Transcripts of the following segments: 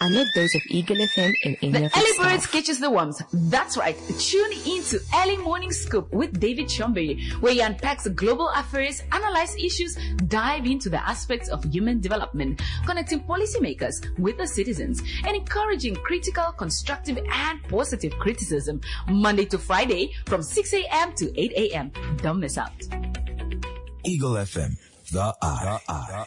and not those of Eagle FM and any The of its Early Bird staff. catches the worms. That's right. Tune into Early Morning Scoop with David Chombe, where he unpacks global affairs, analyze issues, dive into the aspects of human development, connecting policymakers with the citizens, and encouraging critical, constructive, and positive criticism. Monday to Friday from 6 a.m. to 8 a.m. Don't miss out. Eagle FM, the eye.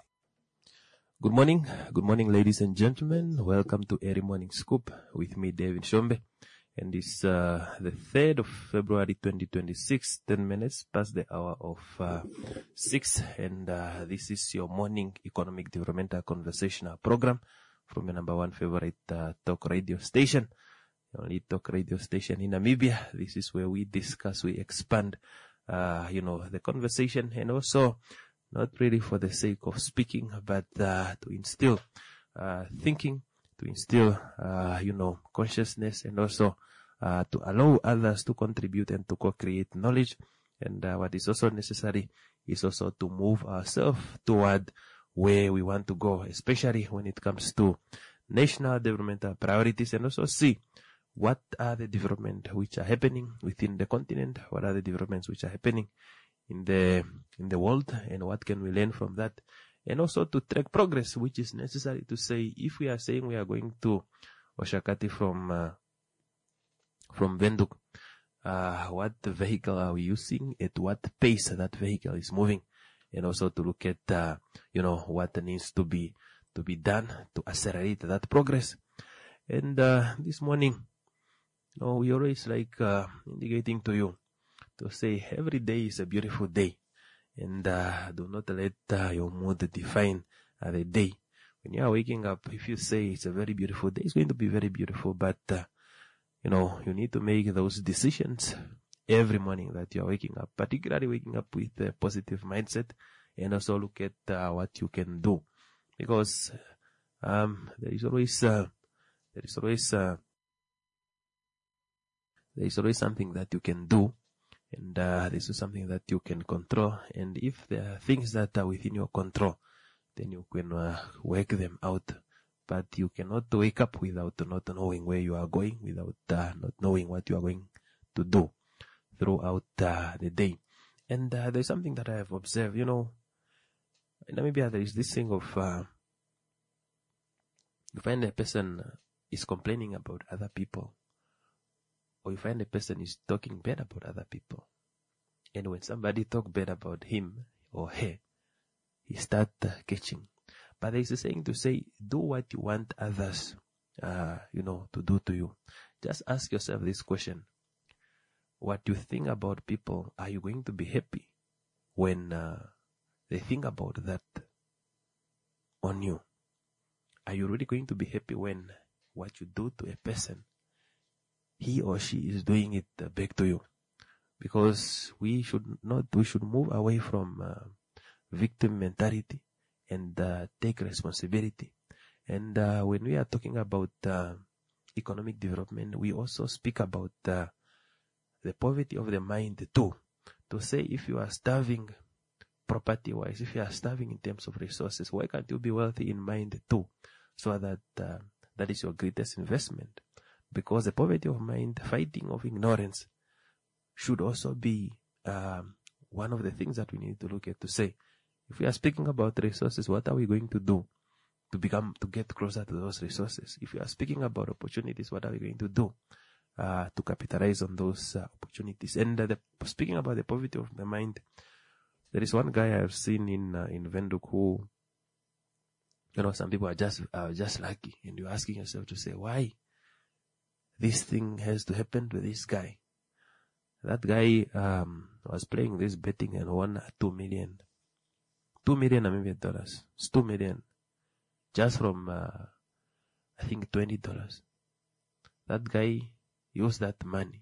Good morning, ladies and gentlemen. Welcome to Early Morning Scoop with me, David Shombe. And it's the 3rd of February 2026, 10 minutes past the hour of 6. And this is your morning economic developmental conversational program from your number one favorite talk radio station. The only talk radio station in Namibia. This is where we discuss, we expand, the conversation, and also not really for the sake of speaking, but to instill thinking, to instill, consciousness, and also to allow others to contribute and to co-create knowledge. And what is also necessary is also to move ourselves toward where we want to go, especially when it comes to national developmental priorities, and also see what are the developments which are happening within the continent, what are the developments which are happening in the world, and what can we learn from that, and also to track progress, which is necessary to say if we are saying we are going to Oshakati from Windhoek, what vehicle are we using, at what pace that vehicle is moving, and also to look at what needs to be done to accelerate that progress. And this morning, we always like indicating to you to say every day is a beautiful day, and do not let your mood define the day. When you are waking up, if you say it's a very beautiful day, it's going to be very beautiful, but you need to make those decisions every morning that you are waking up, particularly waking up with a positive mindset, and also look at what you can do, because there is always something that you can do. And this is something that you can control. And if there are things that are within your control, then you can work them out. But you cannot wake up without not knowing where you are going, without not knowing what you are going to do throughout the day. And there's something that I have observed. In Namibia, there is this thing of you find a person is complaining about other people, or you find a person is talking bad about other people. And when somebody talk bad about him or her, he start catching. But there is a saying to say, do what you want others, to do to you. Just ask yourself this question. What you think about people, are you going to be happy when they think about that on you? Are you really going to be happy when what you do to a person, he or she is doing it back to you? Because we should move away from victim mentality and take responsibility. And when we are talking about economic development, we also speak about the poverty of the mind too. To say, if you are starving property-wise, if you are starving in terms of resources, why can't you be wealthy in mind too? So that that is your greatest investment. Because the poverty of mind, fighting of ignorance, should also be one of the things that we need to look at, to say, if we are speaking about resources, what are we going to do to get closer to those resources? If we are speaking about opportunities, what are we going to do to capitalize on those opportunities? And speaking about the poverty of the mind, there is one guy I've seen in Windhoek who, some people are just lucky, and you're asking yourself to say, why this thing has to happen to this guy? That guy was playing this betting and won $2 million Namibian dollars. It's $2 million just from I think $20. That guy used that money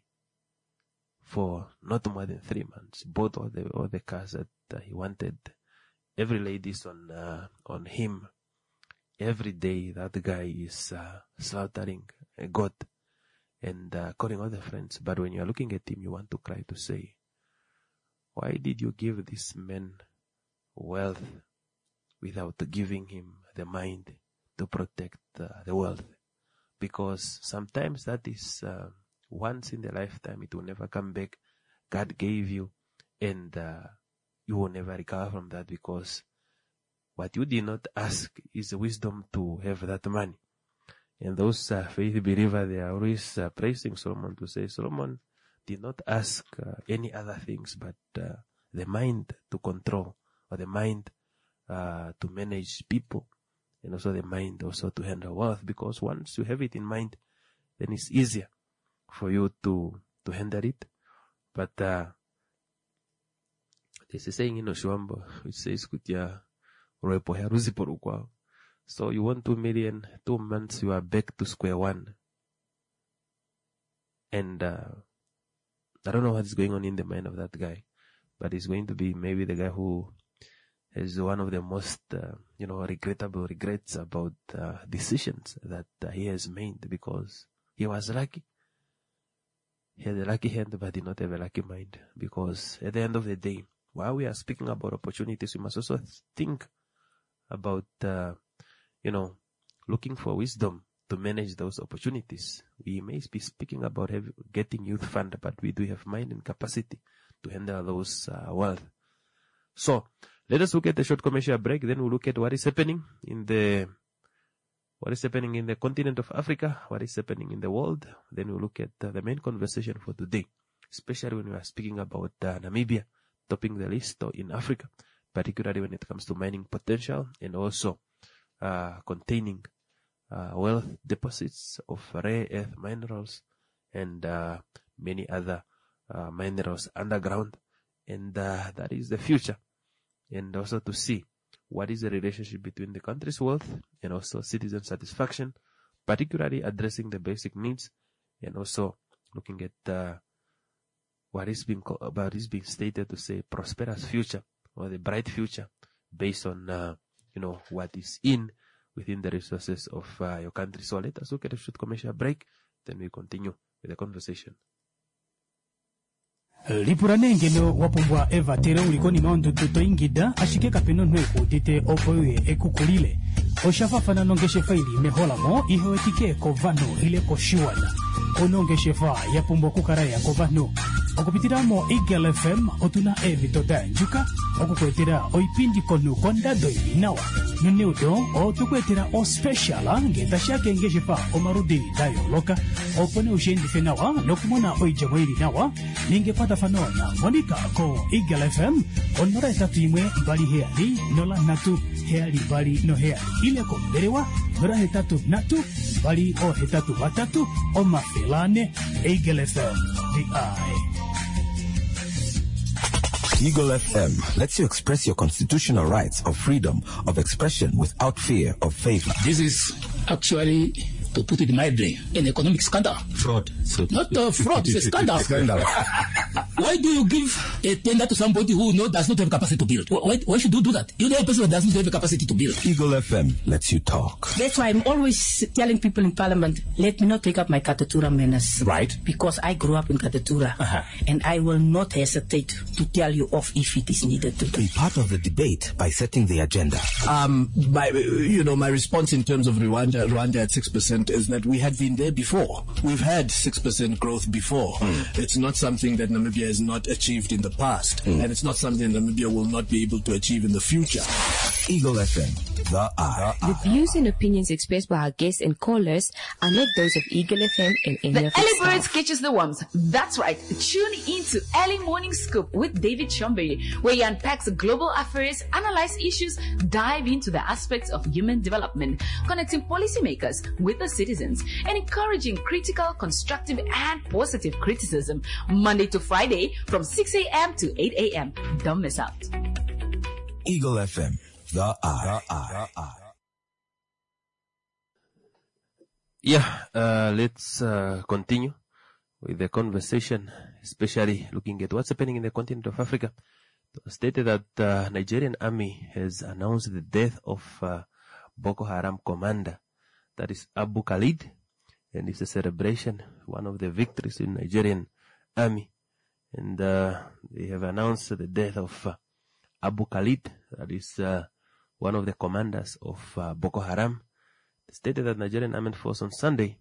for not more than 3 months. Bought all the cars that he wanted. Every lady's on him. Every day that guy is slaughtering a goat and calling other friends. But when you are looking at him, you want to cry, to say, why did you give this man wealth without giving him the mind to protect the wealth. Because sometimes that is once in a lifetime, it will never come back. God gave you, and you will never recover from that, because what you did not ask is wisdom to have that money. And those faith believers, they are always praising Solomon to say, Solomon did not ask any other things, but the mind to control, or the mind to manage people, and also the mind also to handle wealth. Because once you have it in mind, then it's easier for you to handle it. But there's a saying in Oshuambo which says, so you want 2 million, 2 months, you are back to square one. And I don't know what is going on in the mind of that guy, but it's going to be maybe the guy who has one of the most, regrettable regrets about decisions that he has made, because he was lucky. He had a lucky hand, but did not have a lucky mind. Because at the end of the day, while we are speaking about opportunities, we must also think about, looking for wisdom to manage those opportunities. We may be speaking about getting youth fund, but we do have mind and capacity to handle those wealth. So let us look at the short commercial break. Then we'll look at what is happening in the continent of Africa, what is happening in the world. Then we'll look at the main conversation for today, especially when we are speaking about Namibia topping the list in Africa, particularly when it comes to mining potential and also containing wealth deposits of rare earth minerals and many other minerals underground. And that is the future. And also to see what is the relationship between the country's wealth and also citizen satisfaction, particularly addressing the basic needs, and also looking at what is being stated to say prosperous future, or the bright future, based on what is within the resources of your country. So let us look at a short commercial break, then we continue with the conversation. Lipuranengelo wapumbwa eva tere ulikoni maundu tutoingida ashike kapeno nwe utite opoye ekukulile oshafafana nongeshe faili meholamo ihowetike kovano ile koshiwana onongeshe fa yapumbwa kukaraya kovano okupitiramo Eagle FM otuna evitoda njuka okukwetera oipindi konu kondado nawa nuneudo otukwetera o special ngeta shake ngeshe fa omarudi dayo loka opone ushendi fenawa nokumona oijamwiri nawa ningepata fanona monika ko Eagle FM onora tatu imwe bali heali nola natu heali bali no heali ile ko berewa nora hetatu natu bali o hetatu batatu o mafilane Eagle FM the eye. Eagle FM lets you express your constitutional rights of freedom of expression without fear of favor. This is actually, to put it mildly, an economic scandal. Fraud. So not fraud, it's a scandal. Scandal. Why do you give a tender to somebody who does not have capacity to build? Why should you do that? You know a person that does not have the capacity to build. Eagle FM lets you talk. That's why I'm always telling people in Parliament, let me not take up my Katatura menace. Right. Because I grew up in Katatura. And I will not hesitate to tell you off if it is needed to. Be part of the debate by setting the agenda. My response in terms of Rwanda at 6% is that we had been there before. We've had 6% growth before. It's not something that Namibia has not achieved in the past, and it's not something Namibia will not be able to achieve in the future. Eagle FM, the eye. The views and opinions expressed by our guests and callers are not those of Eagle FM and any The of early its birds staff. catches the worms. That's right. Tune into Early Morning Scoop with David Chombe, where he unpacks global affairs, analyze issues, dive into the aspects of human development, connecting policymakers with the citizens, and encouraging critical, constructive, and positive criticism. Monday to Friday from 6 a.m. to 8 a.m. Don't miss out. Eagle FM, the eye. Yeah, let's continue with the conversation, especially looking at what's happening in the continent of Africa. It was stated that Nigerian army has announced the death of Boko Haram commander, that is Abu Khalid, and it's a celebration, one of the victories in Nigerian army. And they have announced the death of Abu Khalid, that is one of the commanders of Boko Haram. stated that Nigerian Armed Force on Sunday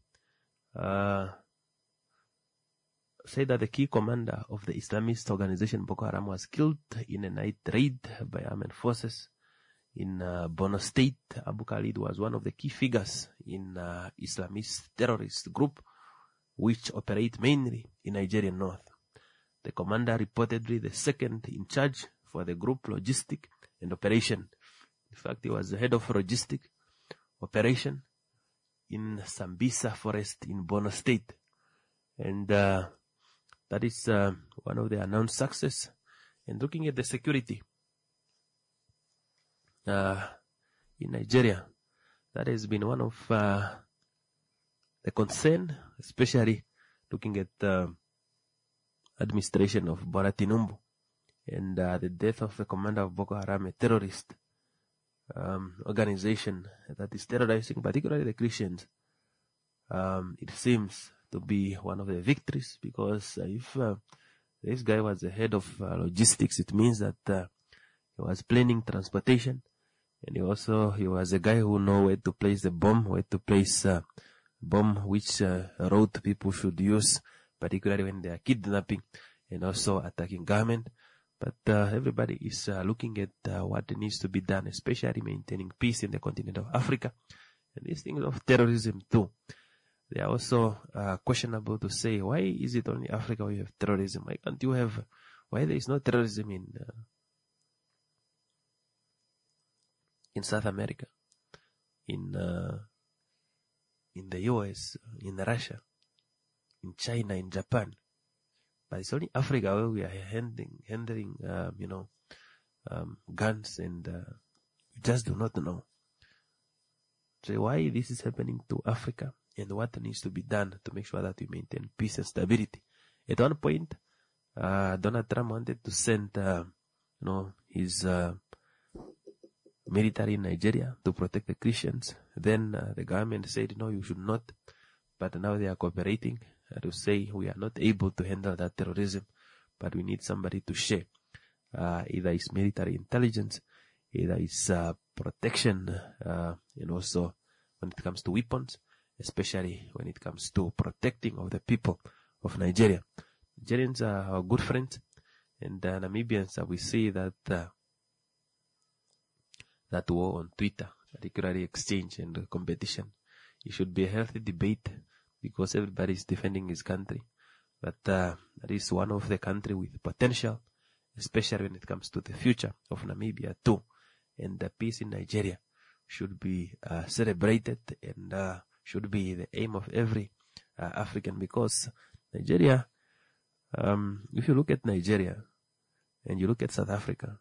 said that the key commander of the Islamist organization Boko Haram was killed in a night raid by armed forces in Borno State. Abu Khalid was one of the key figures in Islamist terrorist group which operate mainly in Nigerian north. The commander reportedly the second in charge for the group logistic and operation. In fact, he was the head of logistic operation in Sambisa forest in Borno State. And that is one of the announced success. And looking at the security in Nigeria, that has been one of the concern, especially looking at the administration of Bola Tinubu and the death of the commander of Boko Haram, a terrorist organization that is terrorizing particularly the Christians. It seems to be one of the victories, because if this guy was the head of logistics, it means that he was planning transportation, and he was a guy who know where to place the bomb, where to place bomb, which road people should use, particularly when they are kidnapping and also attacking government. But everybody is looking at what needs to be done, especially maintaining peace in the continent of Africa. And these things of terrorism too, they are also questionable to say, why is it only Africa where you have terrorism? Why can't you have, why there is no terrorism in South America, in the US, in Russia, in China, in Japan? But it's only Africa where we are handling guns, and we just do not know. So why this is happening to Africa, and what needs to be done to make sure that we maintain peace and stability. At one point, Donald Trump wanted to send, his military in Nigeria to protect the Christians. Then the government said, no, you should not. But now they are cooperating to say we are not able to handle that terrorism, but we need somebody to share. Either it's military intelligence, either it's protection, and also when it comes to weapons, especially when it comes to protecting of the people of Nigeria. Nigerians are our good friends, and Namibians, we see that that war on Twitter, particularly exchange and competition. It should be a healthy debate, because everybody is defending his country. But that is one of the country with potential, especially when it comes to the future of Namibia too. And the peace in Nigeria should be celebrated, and should be the aim of every African, because Nigeria, if you look at Nigeria and you look at South Africa,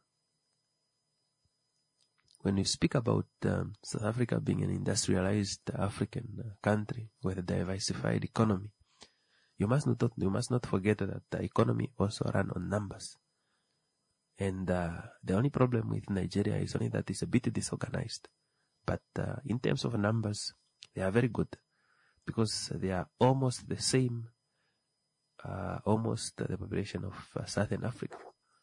when you speak about South Africa being an industrialized African country with a diversified economy, you must not forget that the economy also runs on numbers. And the only problem with Nigeria is only that it's a bit disorganized. But in terms of numbers, they are very good, because they are almost the same, almost the population of Southern Africa.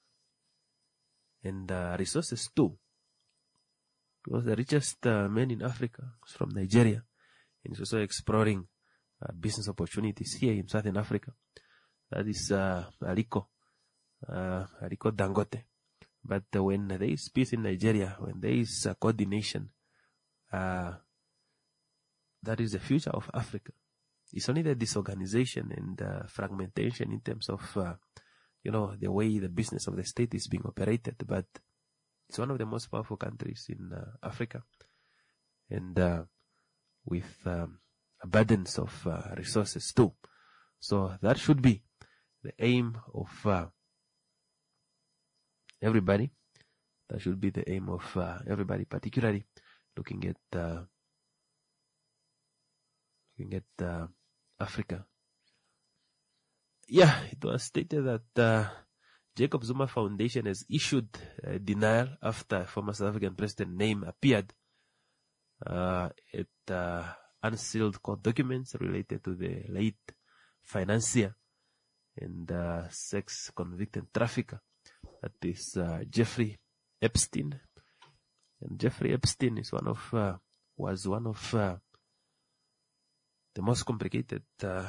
And resources too. Because the richest man in Africa is from Nigeria, and is also exploring business opportunities here in Southern Africa. That is Aliko Dangote. But when there is peace in Nigeria, when there is coordination, that is the future of Africa. It's only the disorganization and fragmentation in terms of the way the business of the state is being operated, but it's one of the most powerful countries in Africa, and with abundance of resources too. So that should be the aim of everybody. That should be the aim of everybody, particularly looking at Africa. Yeah, it was stated that Jacob Zuma Foundation has issued a denial after former South African president name appeared at unsealed court documents related to the late financier and sex convicted trafficker. That is Jeffrey Epstein. And Jeffrey Epstein is was one of the most complicated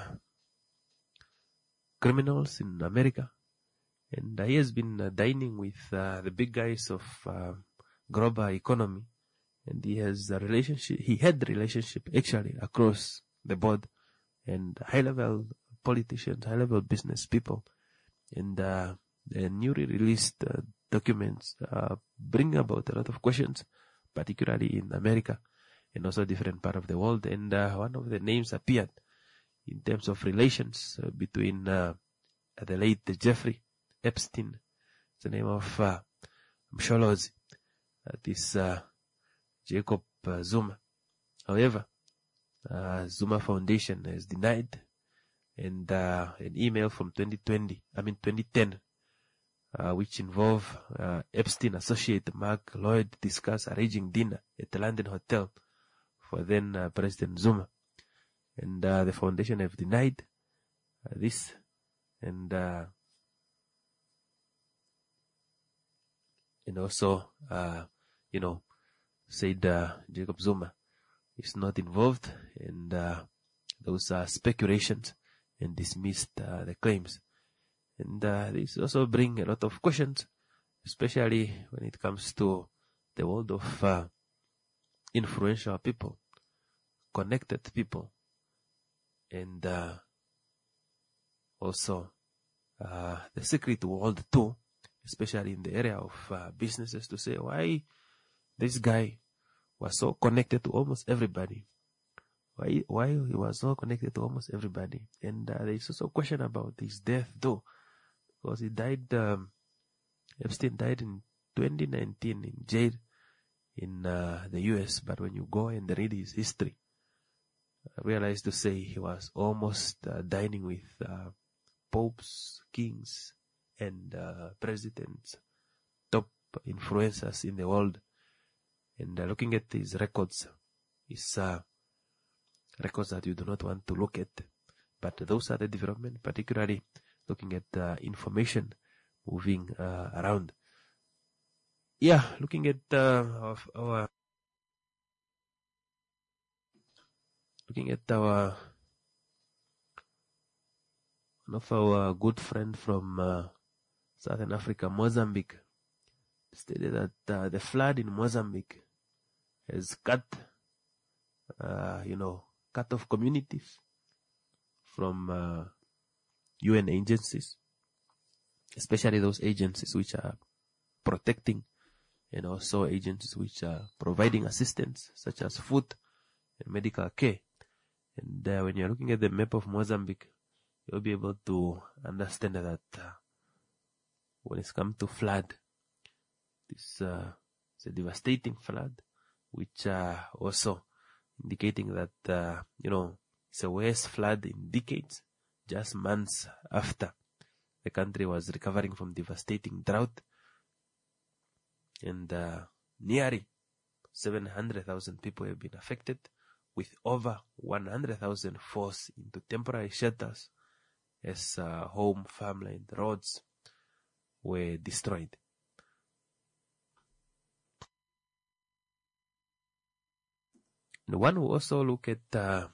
criminals in America. And he has been dining with the big guys of global economy. And he has a relationship, he had relationship actually across the board, and high-level politicians, high-level business people. And the newly released documents bring about a lot of questions, particularly in America and also different part of the world. And one of the names appeared in terms of relations between the late Jeffrey Epstein, the name of Msholozi, this Jacob Zuma. However, Zuma Foundation has denied, and an email from 2010, which involved Epstein associate Mark Lloyd discussed arranging dinner at the London hotel for then President Zuma, and the foundation have denied this, and also said Jacob Zuma is not involved, and those are speculations, and dismissed the claims. And this also bring a lot of questions, especially when it comes to the world of influential people, connected people, and also the secret world too, especially in the area of businesses, to say why this guy was so connected to almost everybody. Why he was so connected to almost everybody. And there is also a question about his death though, because he died, Epstein died in 2019 in jail in the US. But when you go and read his history, I realize to say he was almost dining with popes, kings, and presidents, top influencers in the world. And looking at his records, his records that you do not want to look at. But those are the development, particularly looking at information moving around. Yeah, looking at our one of our good friend from Southern Africa, Mozambique, stated that the flood in Mozambique has cut off communities from UN agencies, especially those agencies which are protecting, and also agencies which are providing assistance such as food and medical care. And when you're looking at the map of Mozambique, you'll be able to understand that when it's come to flood, this is a devastating flood, which also indicating that it's a worst flood in decades, just months after the country was recovering from devastating drought, and nearly 700,000 people have been affected, with over 100,000 forced into temporary shelters as home, farmland, roads were destroyed. And one will also look at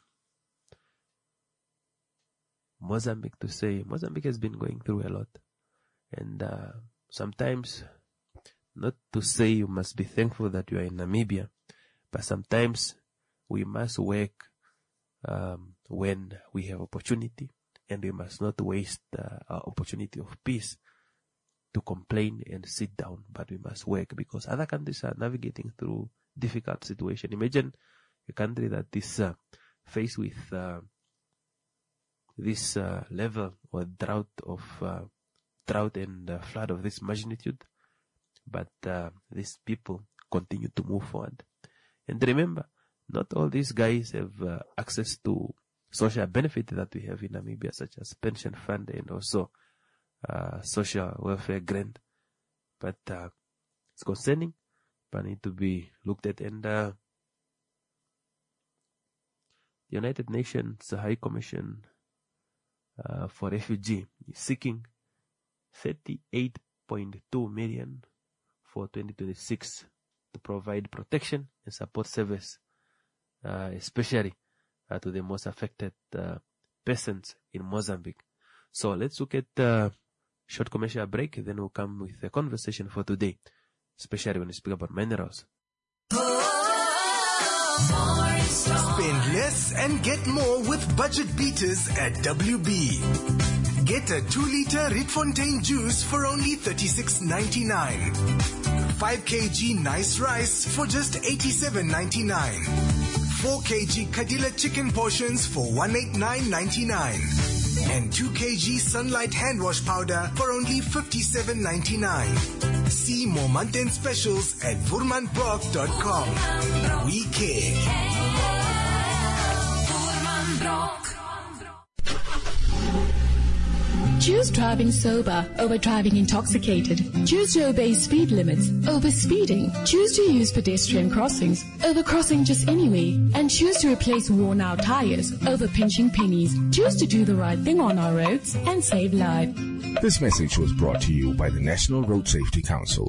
Mozambique to say Mozambique has been going through a lot, and sometimes, not to say you must be thankful that you are in Namibia, but sometimes we must work when we have opportunity, and we must not waste our opportunity of peace to complain and sit down, but we must work, because other countries are navigating through difficult situation. Imagine a country that is faced with this level or drought and flood of this magnitude, but these people continue to move forward. And remember, not all these guys have access to social benefit that we have in Namibia, such as pension fund and also social welfare grant. But it's concerning, but need to be looked at. And the United Nations High Commission for Refugee is seeking 38.2 million for 2026 to provide protection and support service, especially to the most affected peasants in Mozambique. So let's look at a short commercial break, then we'll come with a conversation for today, especially when we speak about minerals. Spend less and get more with budget beaters at WB. Get a 2-liter Rietfontein juice for only $36.99. 5 kg nice rice for just $87.99. 4 kg Kadila chicken portions for $189.99. And 2 kg Sunlight hand wash powder for only $57.99. See more month-end specials at Woermanbrock.com. We care. Choose driving sober over driving intoxicated. Choose to obey speed limits over speeding. Choose to use pedestrian crossings over crossing just anyway. And choose to replace worn-out tires over pinching pennies. Choose to do the right thing on our roads and save lives. This message was brought to you by the National Road Safety Council.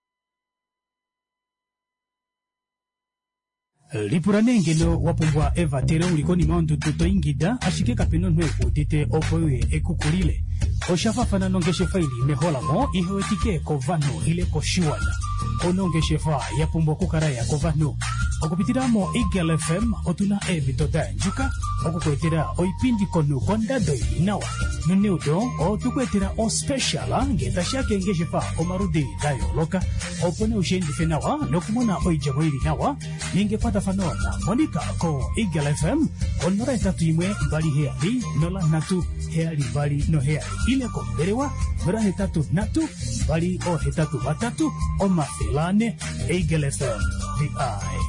Lipuranengelo wapumbwa Eva tere ulikoni maundu tuto ingida ashike kapeno nweku tite opoe ekukulile. Oshafafana nongeshe faili mehola mo ihewetike kovano ile koshiwana. Onongeshe fa yapumbwa kukaraya kovano. Okupitiramo Eagle FM otuna evitoda njuka. Okukwetera oipindi konu kondadoi nawa. Nuneudo otukwetera o speciala ngeta shake ngeshe fa omarudi dayo loka. Opone ushendi fenawa nokumona oijamwiri nawa. Ninge pata fanona Monica ko Eagle FM onora etatu imwe bali heali nola natu heali bali no heali ile ko berewa vera hetatu natu bali o hetatu batatu o mafilane Eagle FM the eye.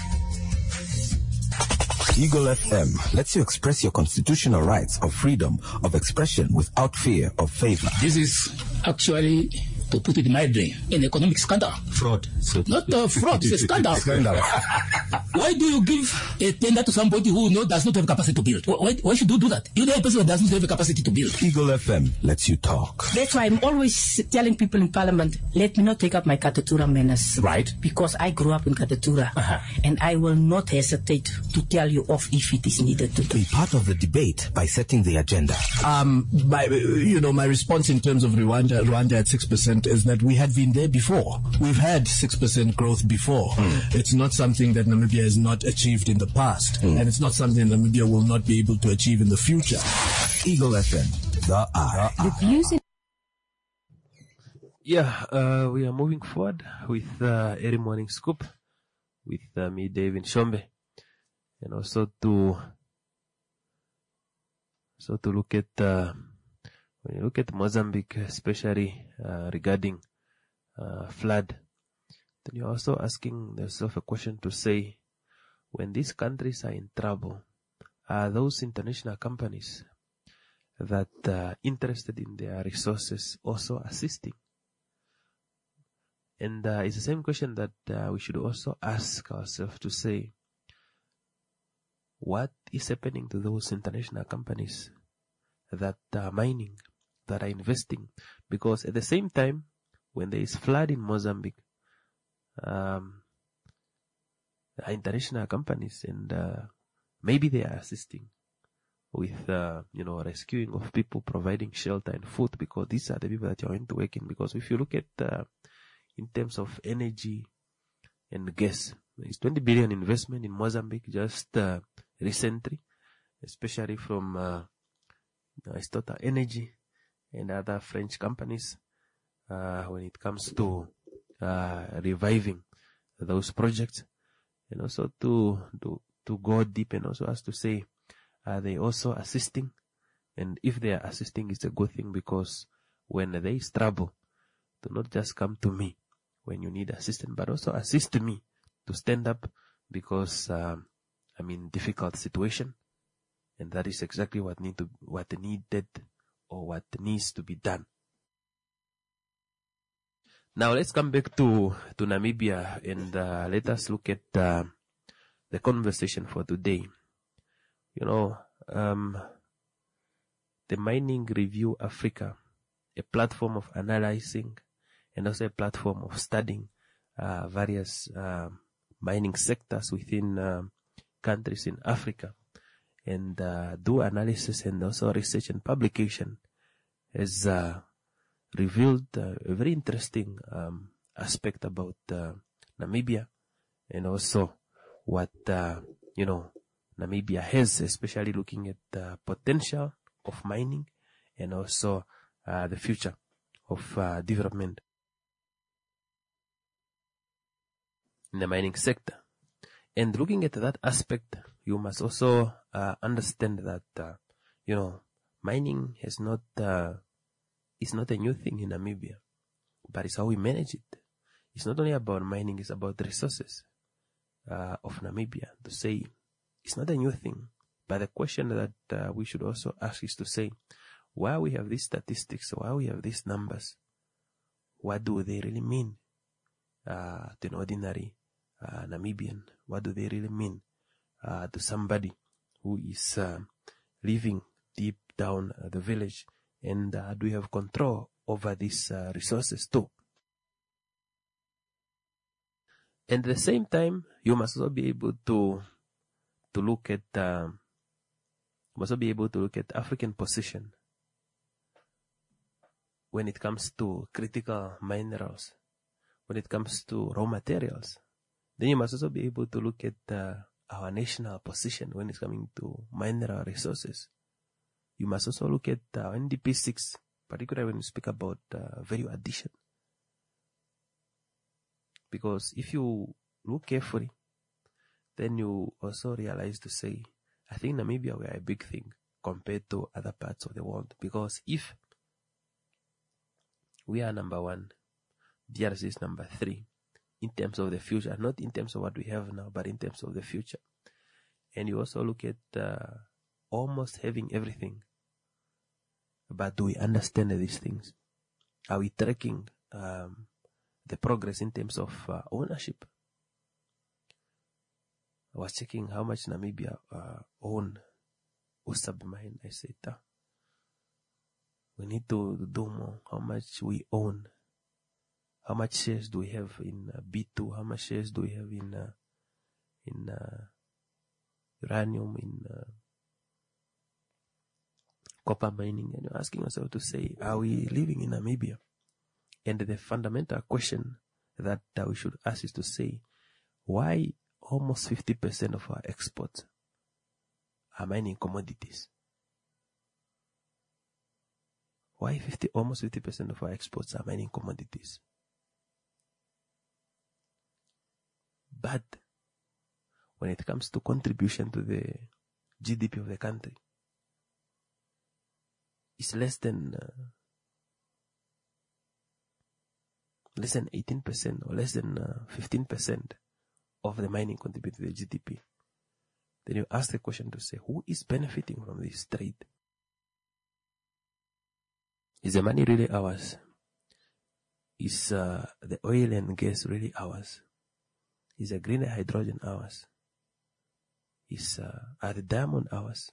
Eagle FM lets you express your constitutional rights of freedom of expression without fear of favor. This is actually, to put it mildly, an economic scandal. Fraud. So not fraud, it's a scandal. Why do you give a tender to somebody who does not have capacity to build? Why should you do that? You know a person who doesn't have a capacity to build. Eagle FM lets you talk. That's why I'm always telling people in Parliament, let me not take up my Katatura manners. Right. Because I grew up in Katatura. And I will not hesitate to tell you off if it is needed to. Be part of the debate by setting the agenda. My response in terms of Rwanda at 6% is that we had been there before. We've had 6% growth before. It's not something that Namibia has not achieved in the past. And it's not something Namibia will not be able to achieve in the future. Eagle FM, the eye. We are moving forward with Early Morning Scoop with me, David Shombe. And also to look at when you look at Mozambique, especially regarding flood, then you're also asking yourself a question to say, when these countries are in trouble, are those international companies that are interested in their resources also assisting? And it's the same question that we should also ask ourselves to say, what is happening to those international companies that are mining, that are investing? Because at the same time, when there is flood in Mozambique, international companies and maybe they are assisting with rescuing of people, providing shelter and food, because these are the people that you're going to work in. Because if you look at in terms of energy and gas, there's 20 billion investment in Mozambique just recently, especially from Total Energy and other French companies when it comes to reviving those projects, and also to go deep and also as to say, are they also assisting? And if they are assisting, it's a good thing, because when there is trouble, do not just come to me when you need assistance, but also assist me to stand up, because I'm in difficult situation, and that is exactly what needed or what needs to be done. Now let's come back to Namibia and let us look at the conversation for today. The Mining Review Africa, a platform of analyzing and also a platform of studying various mining sectors within countries in Africa, and do analysis and also research and publication has revealed a very interesting aspect about Namibia, and also what Namibia has, especially looking at the potential of mining and also the future of development in the mining sector. And looking at that aspect, you must also understand that mining is not a new thing in Namibia, but it's how we manage it. It's not only about mining; it's about the resources of Namibia. To say it's not a new thing, but the question that we should also ask is to say, why we have these statistics, why we have these numbers, what do they really mean to an ordinary Namibian? What do they really mean to somebody who is living deep down the village? And do we have control over these resources too? And at the same time, you must also be able to look at African position when it comes to critical minerals, when it comes to raw materials. Then you must also be able to look at our national position when it's coming to mineral resources. You must also look at NDP 6, particularly when you speak about value addition. Because if you look carefully, then you also realize to say, I think Namibia, we are a big thing compared to other parts of the world. Because if we are number 1, DRC is number 3 in terms of the future, not in terms of what we have now, but in terms of the future. And you also look at almost having everything. But do we understand these things? Are we tracking the progress in terms of ownership? I was checking how much Namibia own Usabi mine. I said, we need to do more. How much we own? How much shares do we have in B2? How much shares do we have in uranium, in copper mining? And you're asking yourself to say, are we living in Namibia? And the fundamental question that we should ask is to say, why almost 50% of our exports are mining commodities? Why almost 50% of our exports are mining commodities? But when it comes to contribution to the GDP of the country, it's less than 18% or less than 15% of the mining contribute to the GDP. Then you ask the question to say, who is benefiting from this trade? Is the money really ours? Is the oil and gas really ours? Is the green hydrogen ours? Are the diamond ours?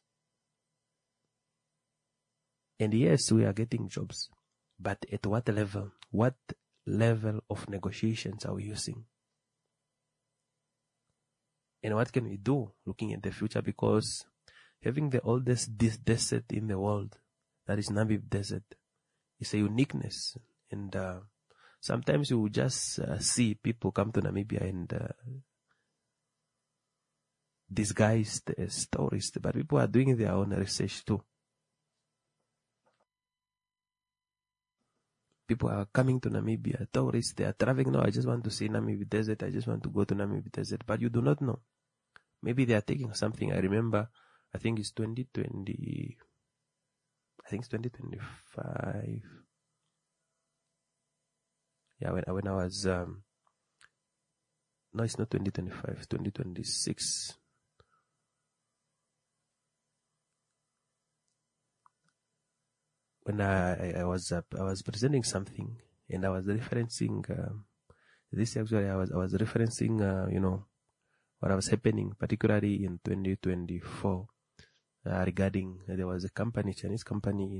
And yes, we are getting jobs, but at what level? What level of negotiations are we using? And what can we do looking at the future? Because having the oldest desert in the world, that is Namib Desert, is a uniqueness. And sometimes you just see people come to Namibia and disguised as tourists, but people are doing their own research too. People are coming to Namibia, tourists, they are traveling. No, I just want to see Namib Desert. I just want to go to Namib Desert. But you do not know. Maybe they are taking something. I remember, I think it's 2020. I think it's 2025. Yeah, when I was, no, it's not 2025, it's 2026. When I was presenting something and I was referencing this. Actually, I was referencing what was happening, particularly in 2024, regarding there was a company, Chinese company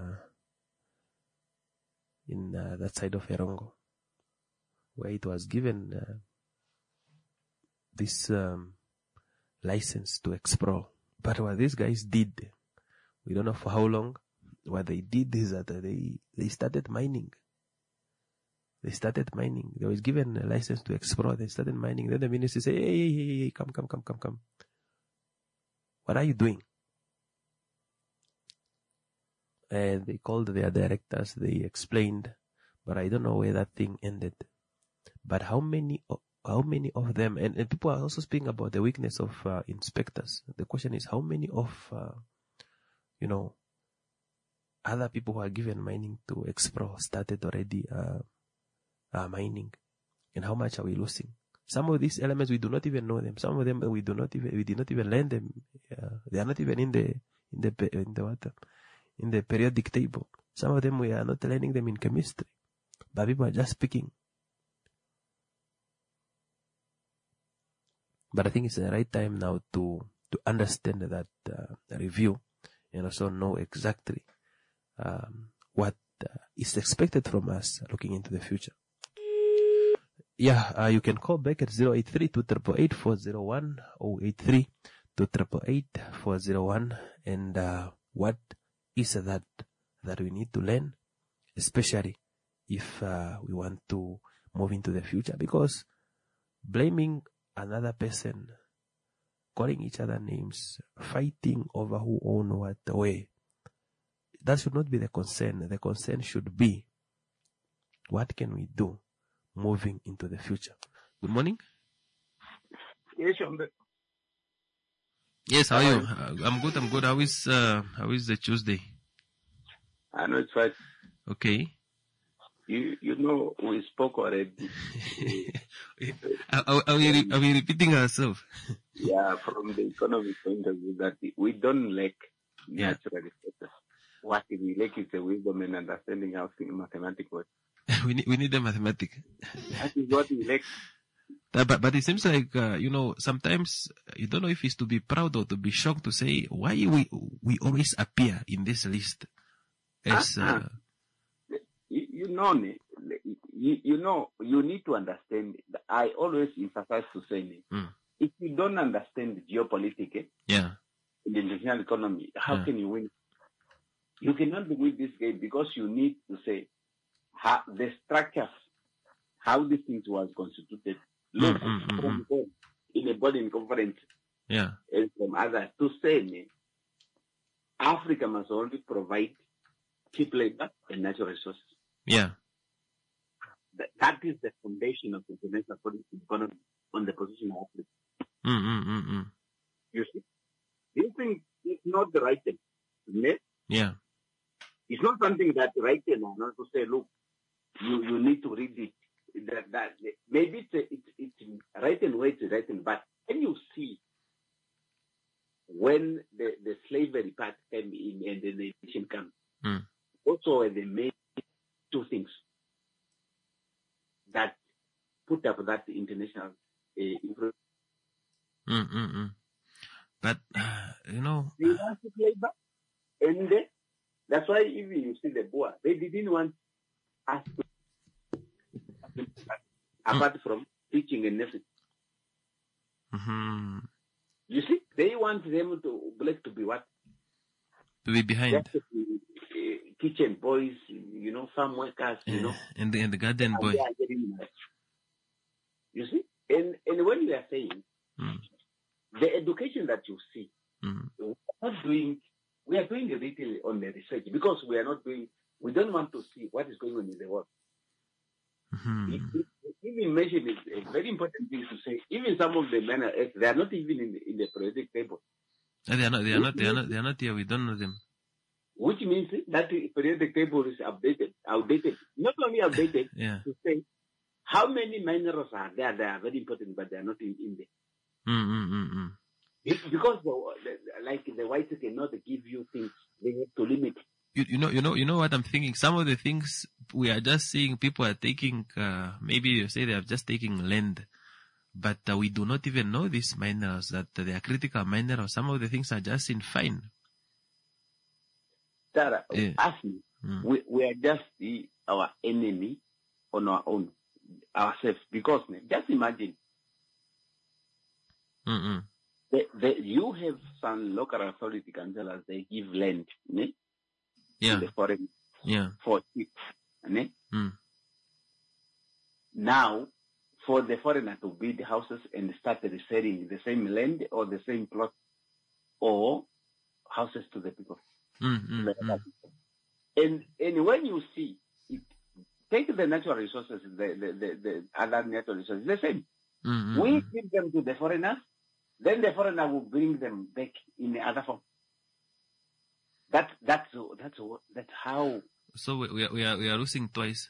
in that side of Erongo, where it was given this license to explore But what these guys did, we don't know for how long. What they did is that they started mining. They started mining. They was given a license to explore. They started mining. Then the minister said, hey, come. What are you doing? And they called their directors. They explained, but I don't know where that thing ended. But how many of them, and people are also speaking about the weakness of inspectors. The question is, how many of, other people who are given mining to explore started already mining? And how much are we losing? Some of these elements, we do not even know them. Some of them, we did not even learn them. They are not even in the periodic table. Some of them, we are not learning them in chemistry. But people are just speaking. But I think it's the right time now to understand that review and also know exactly what is expected from us looking into the future. Yeah, you can call back at 083-288-401, 083-288-401, and what is that we need to learn, especially if we want to move into the future, because blaming another person, calling each other names, fighting over who own what way, that should not be the concern. The concern should be, what can we do moving into the future? Good morning. Yes, Yes, how are you? I'm good. How is the Tuesday? I know it's right. Okay. You know, we spoke already. Are we repeating ourselves? Yeah, from the economic point of view, that we don't lack natural resources. What we lack is the wisdom and understanding how mathematics works. we need the mathematics. That is what we lack. But it seems like, sometimes you don't know if it's to be proud or to be shocked to say, why we always appear in this list as, you need to understand. I always emphasize to say, if you don't understand geopolitics, in the international economy, how can you win? You cannot win this game because you need to say the structures, how these things was constituted. Look, in a body conference, and from others to say, Africa must only provide cheap labor and natural resources. Yeah. That is the foundation of the international economy on the position of Africa. You see, this thing is not the right thing. Yeah. It's not something that right thing or not to say, look, you need to read it. That maybe it's right and way to right, but can you see when the slavery part came in and the nation came? Also, they made two things that put up that international influence. But they want to labor, and that's why even you see the Boer, they didn't want us to, apart from teaching and nursing. You see, they want them to black to be what? To be behind. Just to be, kitchen boys, farm workers, and the garden boy. You see, and when you are saying the education that you see, we are doing a little on the research because we don't want to see what is going on in the world. Even mention is a very important thing to say. Even some of the men they are not even in the periodic table. They are not here. We don't know them. Which means that the periodic table is outdated. Not only outdated, to say how many minerals are there. They are very important, but they are not in there. It's because like the whites cannot give you things. They have to limit. You know what I'm thinking? Some of the things we are just seeing, people are taking, maybe you say they are just taking land, but we do not even know these minerals, that they are critical minerals. Some of the things are just in fine. Sarah, ask me, we are just our enemy on our own, ourselves, because just imagine, You have some local authority councillors, they give land, to the foreign for it. Now, for the foreigner to build houses and start reselling the same land or the same plot or houses to the people. And when you see it, take the natural resources, the other natural resources, the same. We give them to the foreigners, then the foreigner will bring them back in the other form. That's how. So we are losing twice.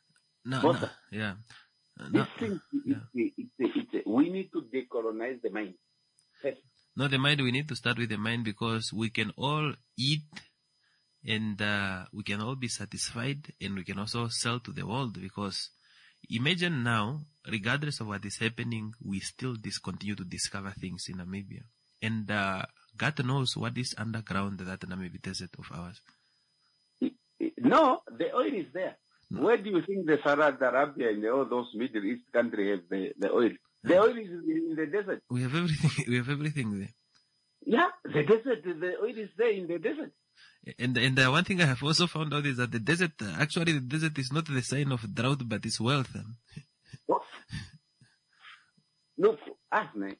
This thing, we need to decolonize the mind. Yes. No, the mind, we need to start with the mind, because we can all eat and we can all be satisfied, and we can also sell to the world, because imagine now, regardless of what is happening, we still continue to discover things in Namibia. And God knows what is underground that Namibia desert of ours. No, the oil is there. Where do you think the Saudi Arabia and all those Middle East countries have the oil? The oil is in the desert. We have everything. We have everything there. Yeah, the desert. The oil is there in the desert. And one thing I have also found out is that the desert is not the sign of drought, but it's wealth. What? Look, ask me.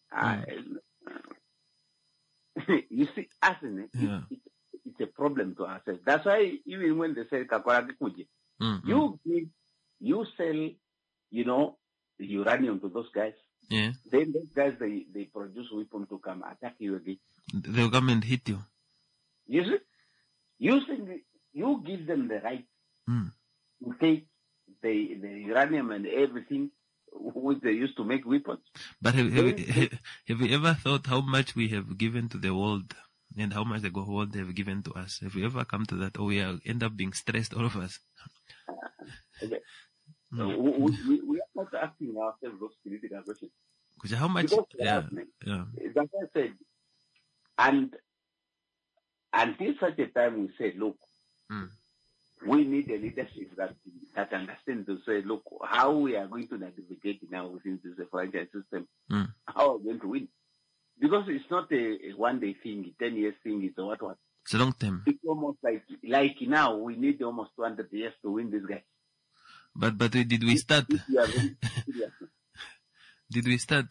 You see, ask me. It's a problem to ourselves. That's why even when they say Kakwara Kikuji, you sell, uranium to those guys. Yeah. Then those guys, they produce weapons to come attack you again. They'll come and hit you. You see? You give them the right to take the uranium and everything which they used to make weapons. But have you ever thought how much we have given to the world and how much the world have given to us? Have you ever come to that? Or we end up being stressed, all of us? Okay. We are not asking ourselves those political questions. How much? That's what I said. And until such a time we say, look, we need a leadership that understands to say, look, how we are going to navigate now within this franchise system, how are we going to win? Because it's not a one-day thing, 10 years thing, it's a what? It's a long term. It's almost like now, we need almost 200 years to win this guy. But did we start? Did we start?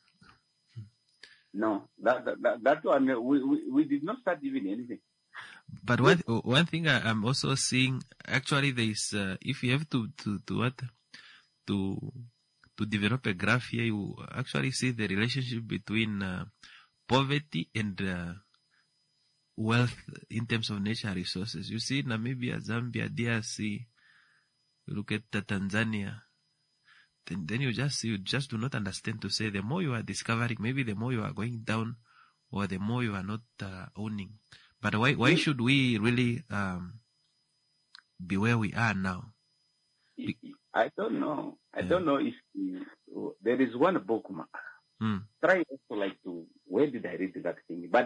No, that one, we did not start even anything. But one thing I'm also seeing, actually, there is, if you have to develop a graph here, you actually see the relationship between poverty and wealth in terms of natural resources. You see Namibia, Zambia, DRC, you look at Tanzania, then you just do not understand to say the more you are discovering, maybe the more you are going down or the more you are not owning. But why should we really be where we are now? I don't know. I don't know if there is one book. Try also where did I read that thing? But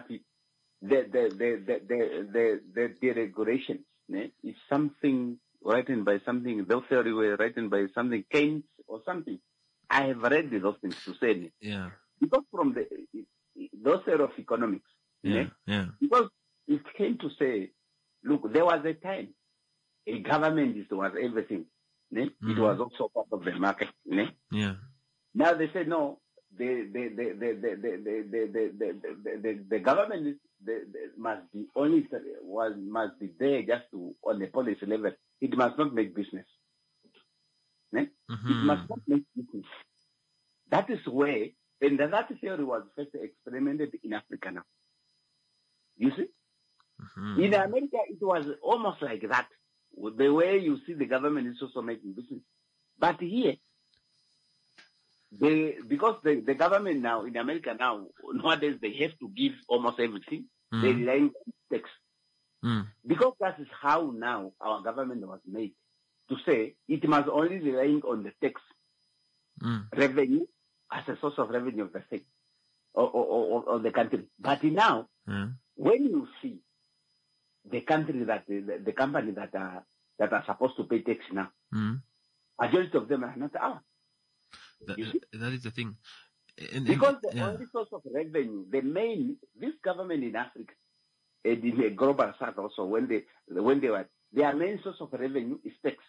the regulations is something written by something. Those theory were written by something Keynes or something. I have read those things to say it. Yeah. Because from those theory of economics. Because it came to say, look, there was a time a government was everything. It was also part of the market. Yeah. Now they say no. The government must be must be there just on the policy level. It must not make business. It must not make business. That is where, and that theory was first experimented in Africa now. You see? In America, it was almost like that. The way you see the government is also making business. But here, because the government now, in America now, nowadays they have to give almost everything. They rely on tax. Because that is how now our government was made to say it must only rely on the tax revenue as a source of revenue of the state or the country. But now, when you see the country the company that are supposed to pay tax now, majority of them are not ours. That is the thing. Because the only source of revenue, this government in Africa, and in the global south also, when they were, their main source of revenue is tax.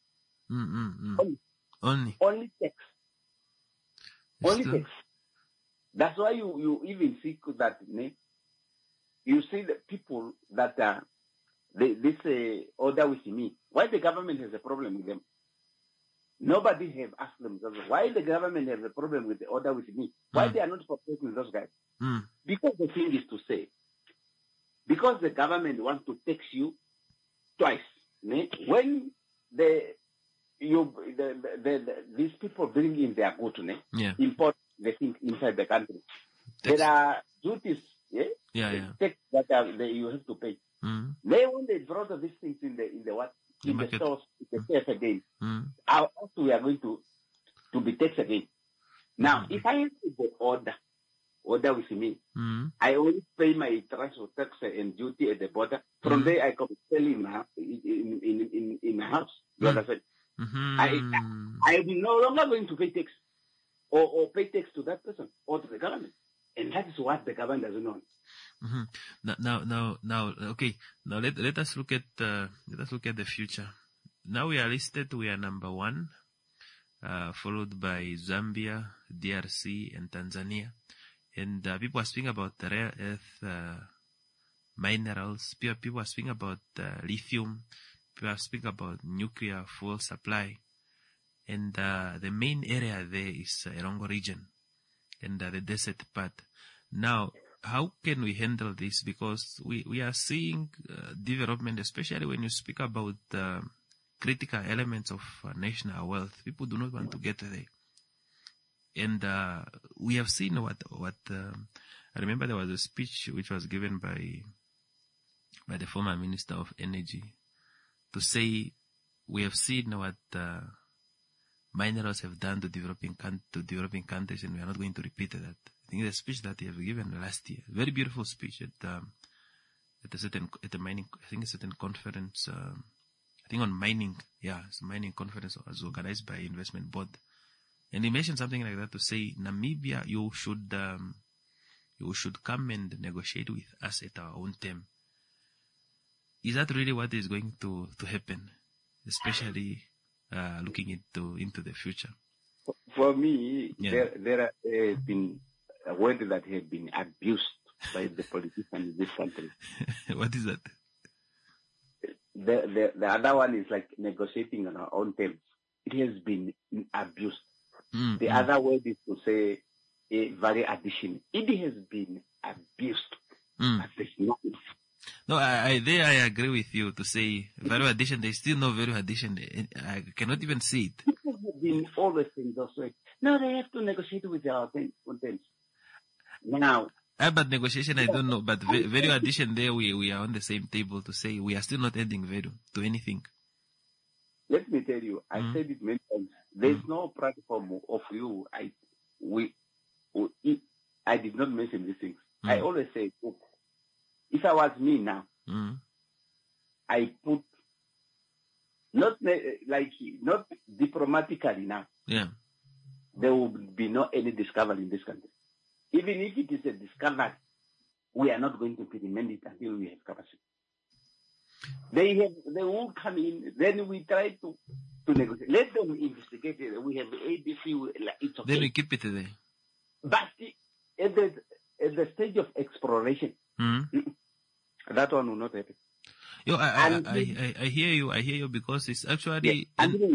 Only tax. Only tax. That's why you even see that, you see the people that are, this order with me. Why the government has a problem with them? Nobody have asked themselves why the government has a problem with the order with me. Why they are not protecting those guys? Because the thing is to say, because the government wants to tax you twice. When these people bring in their goods, import the things inside the country, there are duties, tax that you have to pay. When they brought these things in the stores, the tax again. Also, we are going to be taxed again. Now, if I have the order with me, I only pay my transfer tax and duty at the border. From there, I can sell in my house. You understand? I'm no longer going to pay tax or pay tax to that person or to the government. And that is what the government doesn't know. Now, okay. Now let us look at the future. Now we are listed. We are number 1, followed by Zambia, DRC, and Tanzania. And people are speaking about the rare earth minerals. People are speaking about lithium. People are speaking about nuclear fuel supply. And the main area there is Erongo region and the desert part. Now, how can we handle this? Because we are seeing development, especially when you speak about critical elements of national wealth. People do not want to get there. And we have seen what I remember there was a speech which was given by the former Minister of Energy to say we have seen what minerals have done to developing countries, and we are not going to repeat that. I think the speech that he have given last year, very beautiful speech at a certain conference. I think on mining, it's a mining conference was organized by Investment Board, and he mentioned something like that to say, Namibia, you should come and negotiate with us at our own term. Is that really what is going to happen, especially looking into the future? For me, there have been words that have been abused by the politicians in this country. What is that? The other one is like negotiating on our own terms. It has been abused. The other word is to say value addition. It has been abused. No, I agree with you to say value addition. There's still no value addition. I cannot even see it. People have been always saying those words. No, they have to negotiate with our own terms. Now, but negotiation, I don't know. But value addition, there we are on the same table to say we are still not adding value to anything. Let me tell you, I said it many times. There's no platform of you. I did not mention these things. I always say, look, if I was me now, I put not diplomatically now. Yeah, there will be no any discovery in this country. Even if it is a discovery, we are not going to implement it until we have capacity. They won't come in. Then we try to negotiate. Let them investigate it. We have ABC. It's okay. Then we keep it there. But at the stage of exploration, that one will not happen. Yo, I hear you. I hear you because it's actually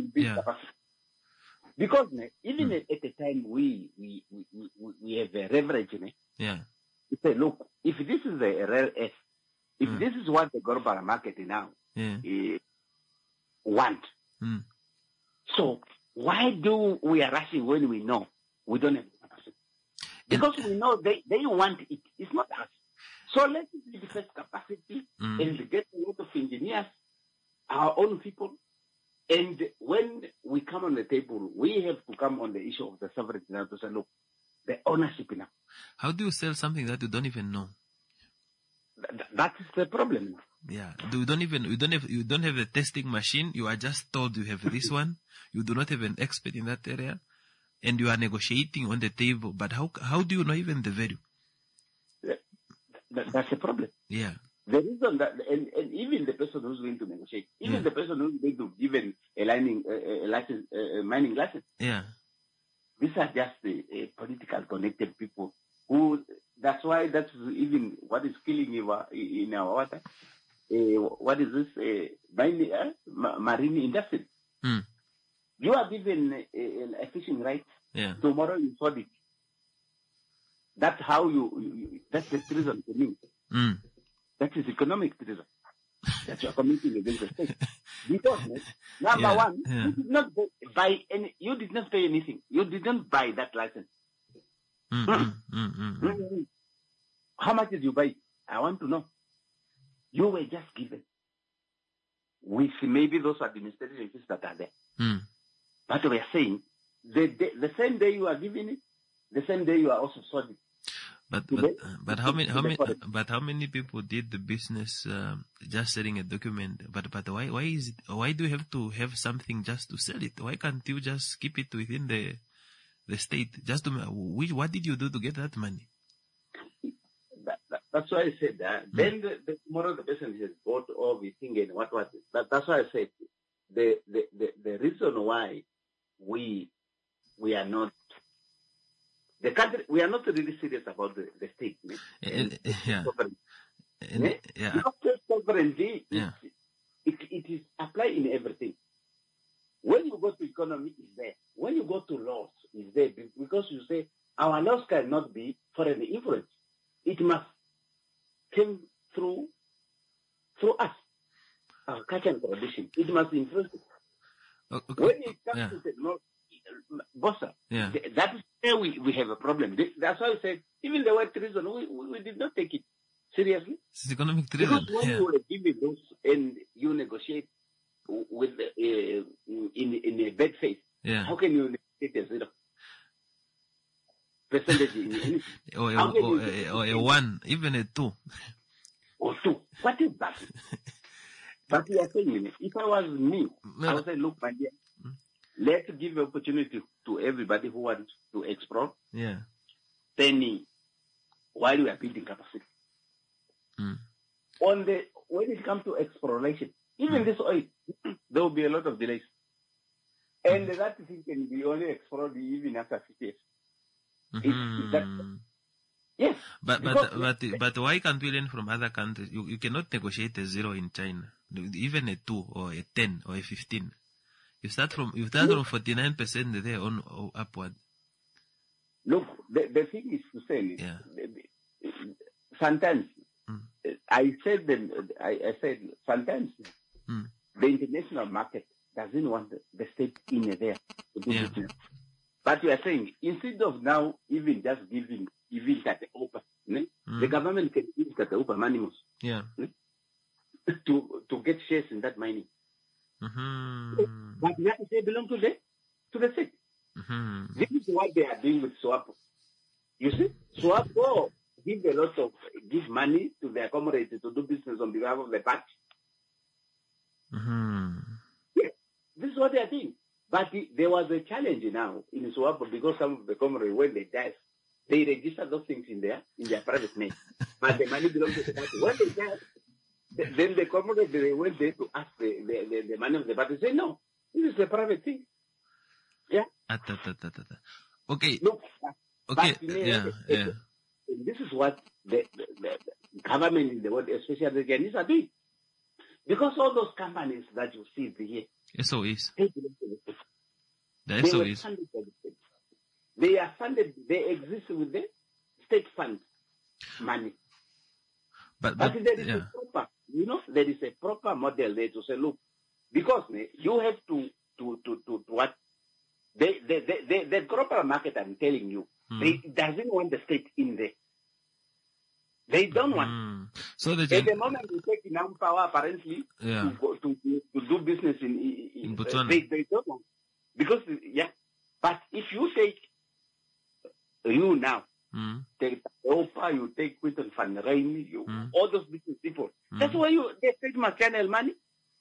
because even at the time we have a leverage. We say, look, if this is a rare earth, if this is what the global market now want, so why do we are rushing when we know we don't have capacity? Because we know they want it. It's not us. So let's build first capacity and get a lot of engineers, our own people. And when we come on the table, we have to come on the issue of the sovereignty now to say, look, the ownership now. How do you sell something that you don't even know? That is the problem. Yeah, you don't have a testing machine. You are just told you have this one. You do not have an expert in that area. and you are negotiating on the table, but how do you know even the value? That's a problem. Yeah. The reason that, and even the person who's going to negotiate, even the person who's going to give a mining license. Yeah. These are just political connected people who, that's even what is killing in our water. What is this? Marine industry. You are given a fishing right. Yeah. Tomorrow you sold it. That's how that's the treason to me. That is economic treason. That you are committing against the state. Because, number one, you did not you did not pay anything. You didn't buy that license. How much did you buy? I want to know. You were just given with maybe those administrative fees that are there. But we are saying the same day you are giving it, the same day you are also sold it. But how many people did the business just selling a document? But why do you have to have something just to sell it? Why can't you just keep it within the state? Just what did you do to get that money? That's why I said that. Then tomorrow the person has bought everything and what. That's why I said the reason why we are not. The country, we are not really serious about the state. Sovereignty, it is applied in everything. When you go to economy, it's there. When you go to laws, it's there. Because you say, our laws cannot be foreign influence. It must come through us, our culture and tradition. It must influence it. Okay. When it comes to technology, Bossa, that is where we have a problem. That's why I said, even the word treason, we did not take it seriously. It's economic treason. Because when you were given those and you negotiate with in a bad faith, how can you negotiate a 0% percentage in anything? Or a 1, even a 2. Or 2. What is that? But we are saying, if I was me, I would say, look, my dear, let's give opportunity to everybody who wants to explore. Yeah. Then, while we are building capacity. When it comes to exploration, even this oil, there will be a lot of delays. And that thing can be only explored even after 50 years. Yes. But why can't we learn from other countries? You cannot negotiate a 0 in China, even a 2 or a 10 or a 15. You start from 49% there on upward. Look, the thing is to say, sometimes I said sometimes the international market doesn't want the state in there to do business. But you are saying, instead of now even just giving that open, the government can use that open money to get shares in that mining. But that they belong to the state. This is what they are doing with SWAPO. You see, SWAPO give money to their comrades to do business on behalf of the party. Yes, this is what they are doing. But there was a challenge now in SWAPO because some of the comrades, when they die, they register those things in their private name. But the money belongs to the party. When they die, then the comrades, they went there to ask the money of the party. Say, no, this is a private thing. Yeah. Okay. Look, okay. This is what the government in the world, especially the Chinese, are doing. Because all those companies that you see here, SOEs. The SOEs. They are funded, they exist with the state fund money. But there is a proper, there is a proper model there to say, look, because you have to what? The proper market, I'm telling you, they doesn't want the state in there. They don't want. So at the moment you take enough power, apparently, to do business in Botswana. They don't want. Because, but if you take, you now, take Opa, you take Quinton Van Rijn, all those business people, that's why the state must channel money.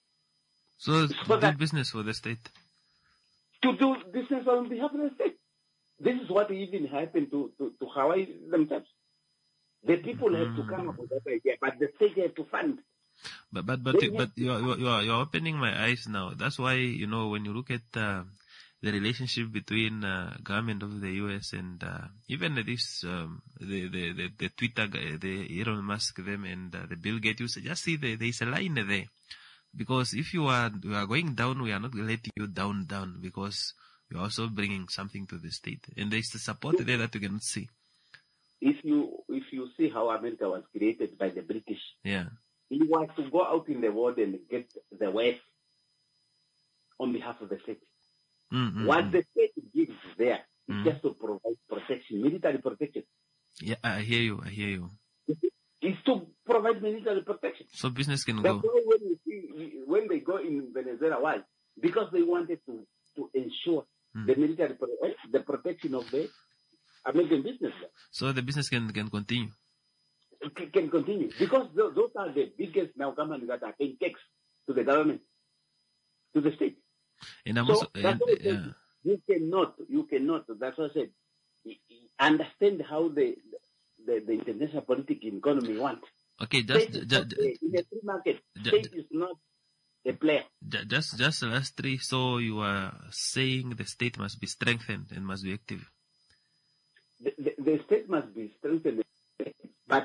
So do business for the state. To do business on behalf of the state. this is what even happened to Hawaii themselves. The people have to come up with that idea, but the state has to fund. But you're opening my eyes now. That's why, when you look at the relationship between government of the US and even this the Twitter guy, the Elon Musk, them and the Bill Gates, you just see there's a line there. Because if you are going down, we are not letting you down because you're also bringing something to the state, and there's the support there that you cannot see. If you see how America was created by the British, yeah, it was to go out in the world and get the West on behalf of the state. What the state gives there is just to provide protection, military protection. Yeah, I hear you. It's to provide military protection. So business can That's go. Why when they go in Venezuela, why? Because they wanted to ensure the military, the protection of the American business. So the business can continue. Can continue because those are the biggest now companies that are paying tax to the government, to the state. And I'm so also, you cannot. That's what I said. Understand how the international political economy wants. Okay, just in a free market, state is not a player. Just last three. So you are saying the state must be strengthened and must be active. The state must be strengthened, but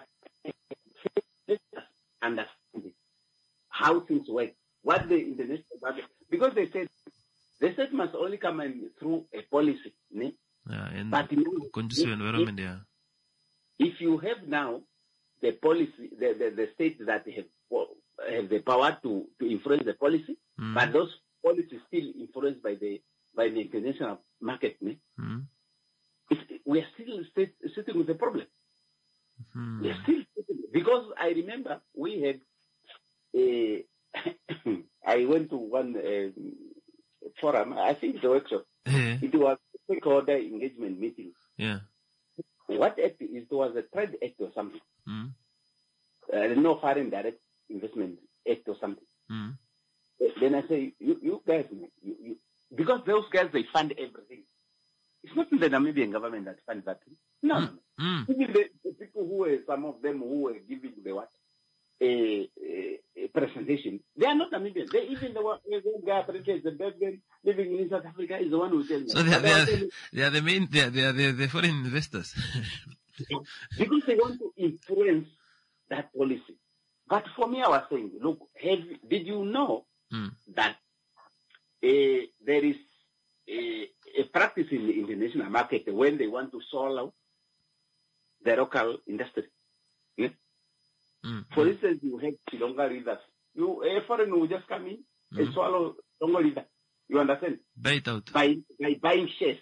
understand how things work. What the international market, because they said the state must only come in through a policy. And but conducive environment. If you have now the policy, the states that have the power to influence the policy, but those policies still influenced by the international market, we are still sitting with the problem. We are still sitting, because I remember we had I went to one forum, I think the workshop. It was a stakeholder engagement meeting. Yeah. What act? It was a trade act or something. No foreign direct investment act or something. Then I say, you guys, because those guys, they fund everything. It's not the Namibian government that funds that. No. Even the people some of them who were giving the what? A presentation. They are not Namibians. They even the one guy, the Belgian living in South Africa, is the one who tells me. So they are the main. They are the foreign investors. Because they want to influence that policy. But for me, I was saying, look, did you know that there is a practice in the international market when they want to swallow the local industry? Yeah? For instance, you have Chilonga readers. A foreigner will just come in and swallow Chilonga reader. You understand? Buy it out. By buying shares.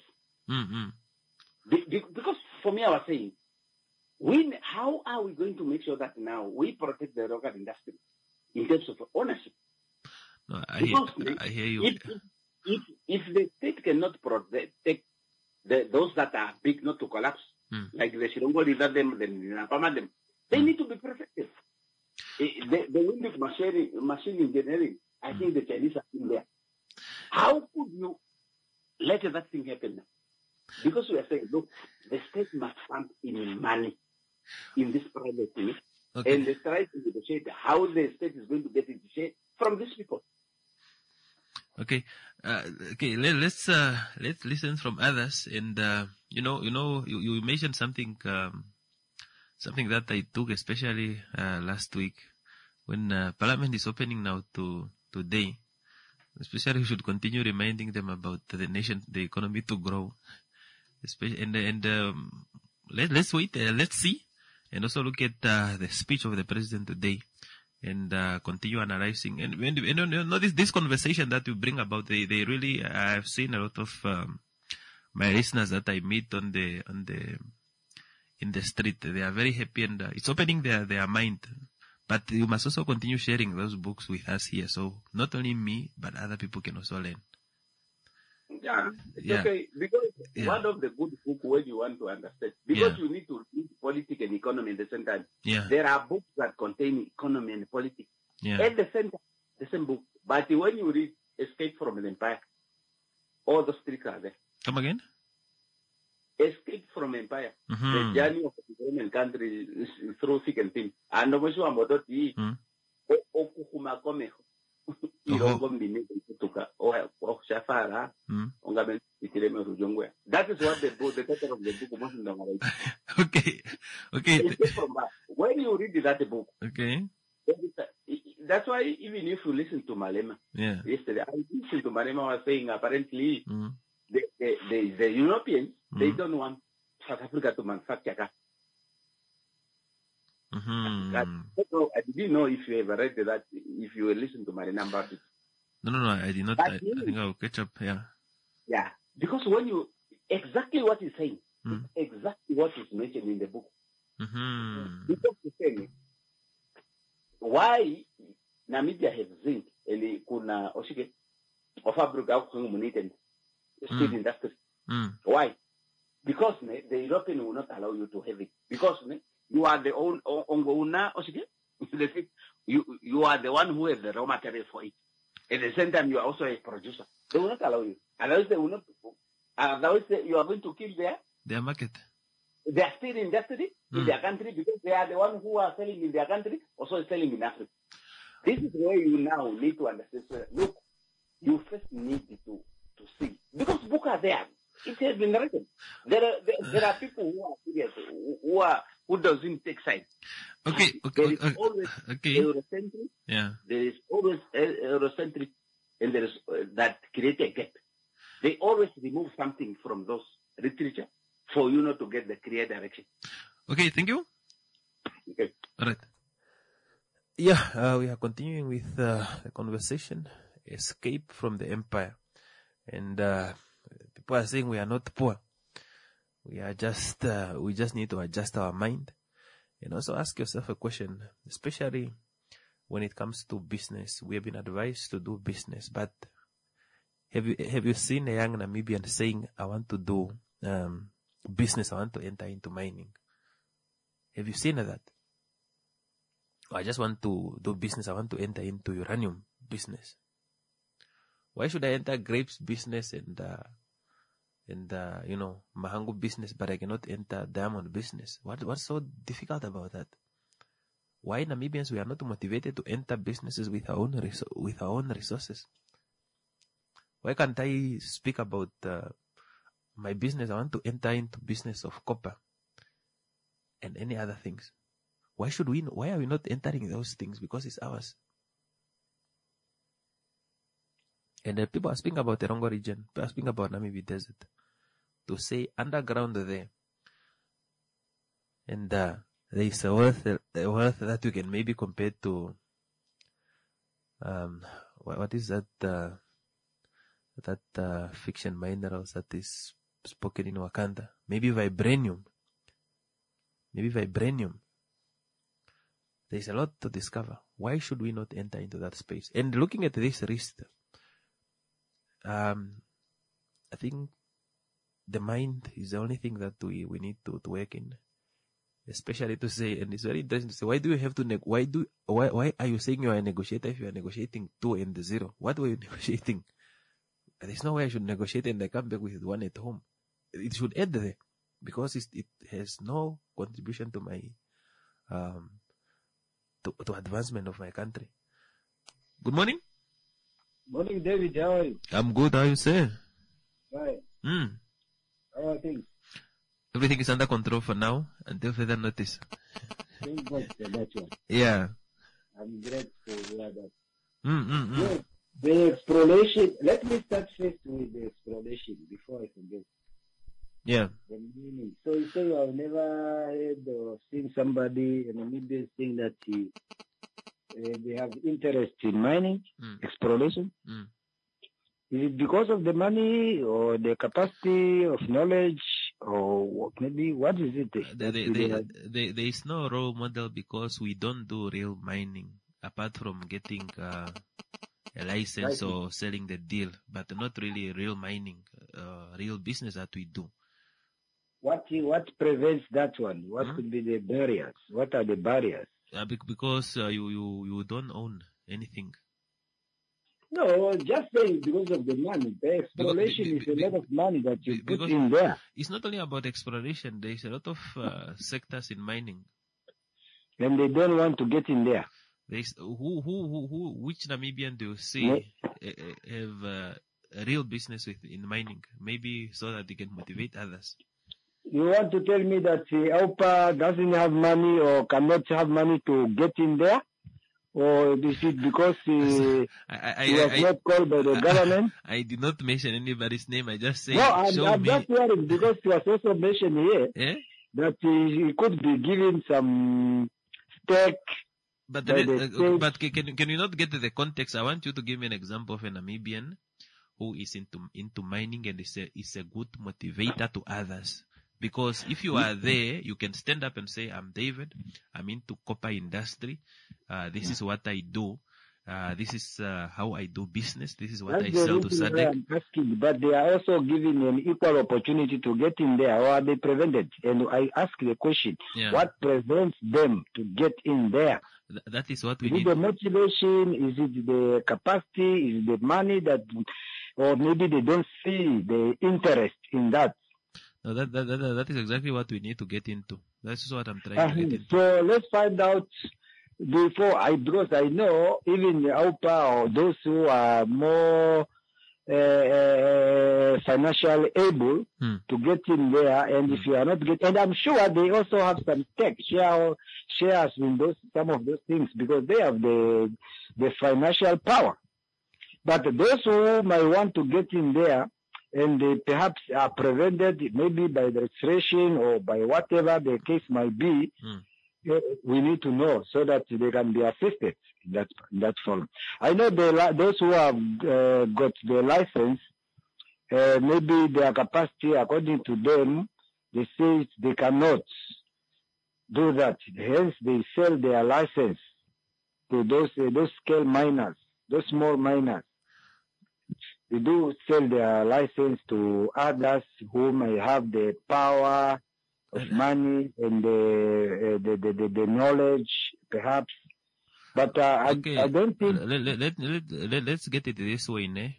Because for me, I was saying, how are we going to make sure that now we protect the local industry in terms of ownership? No, I hear you. If the state cannot protect those that are big not to collapse, like the Shilongo leader, them, they need to be protected. The Olympic machine engineering, I think the Chinese are in there. How could you let that thing happen now? Because we are saying, look, the state must fund in money in this private thing, and they try to negotiate how the state is going to get its share from these people. Okay, let's listen from others, and you mentioned something that I took especially last week when Parliament is opening now today. Especially, we should continue reminding them about the economy to grow. Especially, let's wait, let's see, and also look at the speech of the president today, and continue analyzing. And this conversation that you bring about, they really, I've seen a lot of my listeners that I meet in the street. They are very happy, and it's opening their mind. But you must also continue sharing those books with us here, so not only me, but other people can also learn. Okay, because one of the good books when you want to understand, because you need to read politics and economy at the same time. There are books that contain economy and politics at the same time, the same book. But when you read Escape from an Empire, all those tricks are there. Come again? from empire. Mhm. The journey of a development country is through thick and thin. And mwisho wa mbototi okuhuma komeho irongo mbini kutuka shafara ongabe itireme rujongwe. That is what the title of the book most of them are writing. Okay. When you read that book, okay, that's why even if you listen to Malema, yesterday I listened to Malema was saying apparently the Europeans they don't want South Africa to manufacture gas. I didn't know if you ever read that, if you listen to Malema about it. No, I did not. I think I'll catch up. Yeah, because when you exactly what he's saying, it's exactly what is mentioned in the book. Because he's saying why Namibia has zinc and kuna oshike of Africa community steel industry. Why? Because the European will not allow you to have it. Because you are the owner oshike. You are the one who has the raw material for it. At the same time, you are also a producer. They will not allow you. Otherwise, they will not. Otherwise, you are going to kill their market. They are still industry in their country because they are the ones who are selling in their country, also selling in Africa. This is where you now need to understand. So, look, you first need to see because books are there. It has been written. There are people who are serious, who doesn't take sides. Okay. There is always Eurocentric. Yeah. There is always Eurocentric, and there is that create a gap. They always remove something from those literature for you not to get the clear direction. Okay, thank you. Okay. All right. Yeah, we are continuing with the conversation, escape from the empire. And people are saying we are not poor. We are just, we just need to adjust our mind. And also ask yourself a question, especially when it comes to business. We have been advised to do business, but have you seen a young Namibian saying, I want to do business, I want to enter into mining? Have you seen that? I just want to do business, I want to enter into uranium business. Why should I enter grapes business and Mahango business, but I cannot enter diamond business? What's so difficult about that? Why Namibians we are not motivated to enter businesses with our own resources? Why can't I speak about my business? I want to enter into business of copper and any other things. Why are we not entering those things? Because it's ours. And people are speaking about the Rongo region. People are speaking about Namibia Desert. To say underground there. And there is a worth that you can maybe compare to what is that fiction minerals that is spoken in Wakanda? Maybe vibranium. There is a lot to discover. Why should we not enter into that space? And looking at this risk, I think the mind is the only thing that we need to work in, especially to say, and it's very interesting to say, why do you have to why are you saying you are a negotiator if you are negotiating 2 and 0? What were you negotiating? There's no way I should negotiate and I come back with 1 at home. It should end there because it has no contribution to my to advancement of my country. Good morning. Morning, David. How are you? I'm good. How are you, sir? Right. How are things? Everything is under control for now until further notice. Thank God for that one. Yeah. I'm grateful to hear that. Good. The exploration. Let me start first with the exploration before I forget. Yeah. The meaning. So you say you have never heard or seen somebody in the Namibian saying that they have interest in mining, exploration. Is it because of the money or the capacity of knowledge or maybe what is it? There is no role model because we don't do real mining apart from getting a license or selling the deal, but not really real mining, real business that we do. What prevents that one? What could be the barriers? What are the barriers? Because you don't own anything. No, just saying because of the money. The exploration is a lot of money that you put in there. It's not only about exploration. There is a lot of sectors in mining. And they don't want to get in there. There's which Namibian do you see have a real business in mining? Maybe so that they can motivate others. You want to tell me that AUPA doesn't have money or cannot have money to get in there? Or is it because he was not called by the government? I did not mention anybody's name. I just said, no, I'm just worried because it was also mentioned here that he could be given some stake. But can you not get the context? I want you to give me an example of a Namibian who is into mining and is a good motivator to others. Because if you are there, you can stand up and say, I'm David, I'm into copper industry, this is what I do, this is how I do business, this is what I sell to SADC. But they are also given an equal opportunity to get in there, or are they prevented? And I ask the question, what prevents them to get in there? That is what we need. Is it the motivation? Is it the capacity? Is it the money or maybe they don't see the interest in that? No, that is exactly what we need to get into. That's what I'm trying to get into. So let's find out because I know even the AUPA or those who are more financially able to get in there, and if you are not getting, and I'm sure they also have some stake shares in some of those things because they have the financial power. But those who might want to get in there, and they perhaps are prevented maybe by the registration or by whatever the case might be, we need to know so that they can be assisted in that form. I know those who have got the license, maybe their capacity, according to them, they say they cannot do that. Hence, they sell their license to those scale miners, those small miners. They do sell their license to others who may have the power of money and the knowledge, perhaps. But I don't think. Let's get it this way, ne?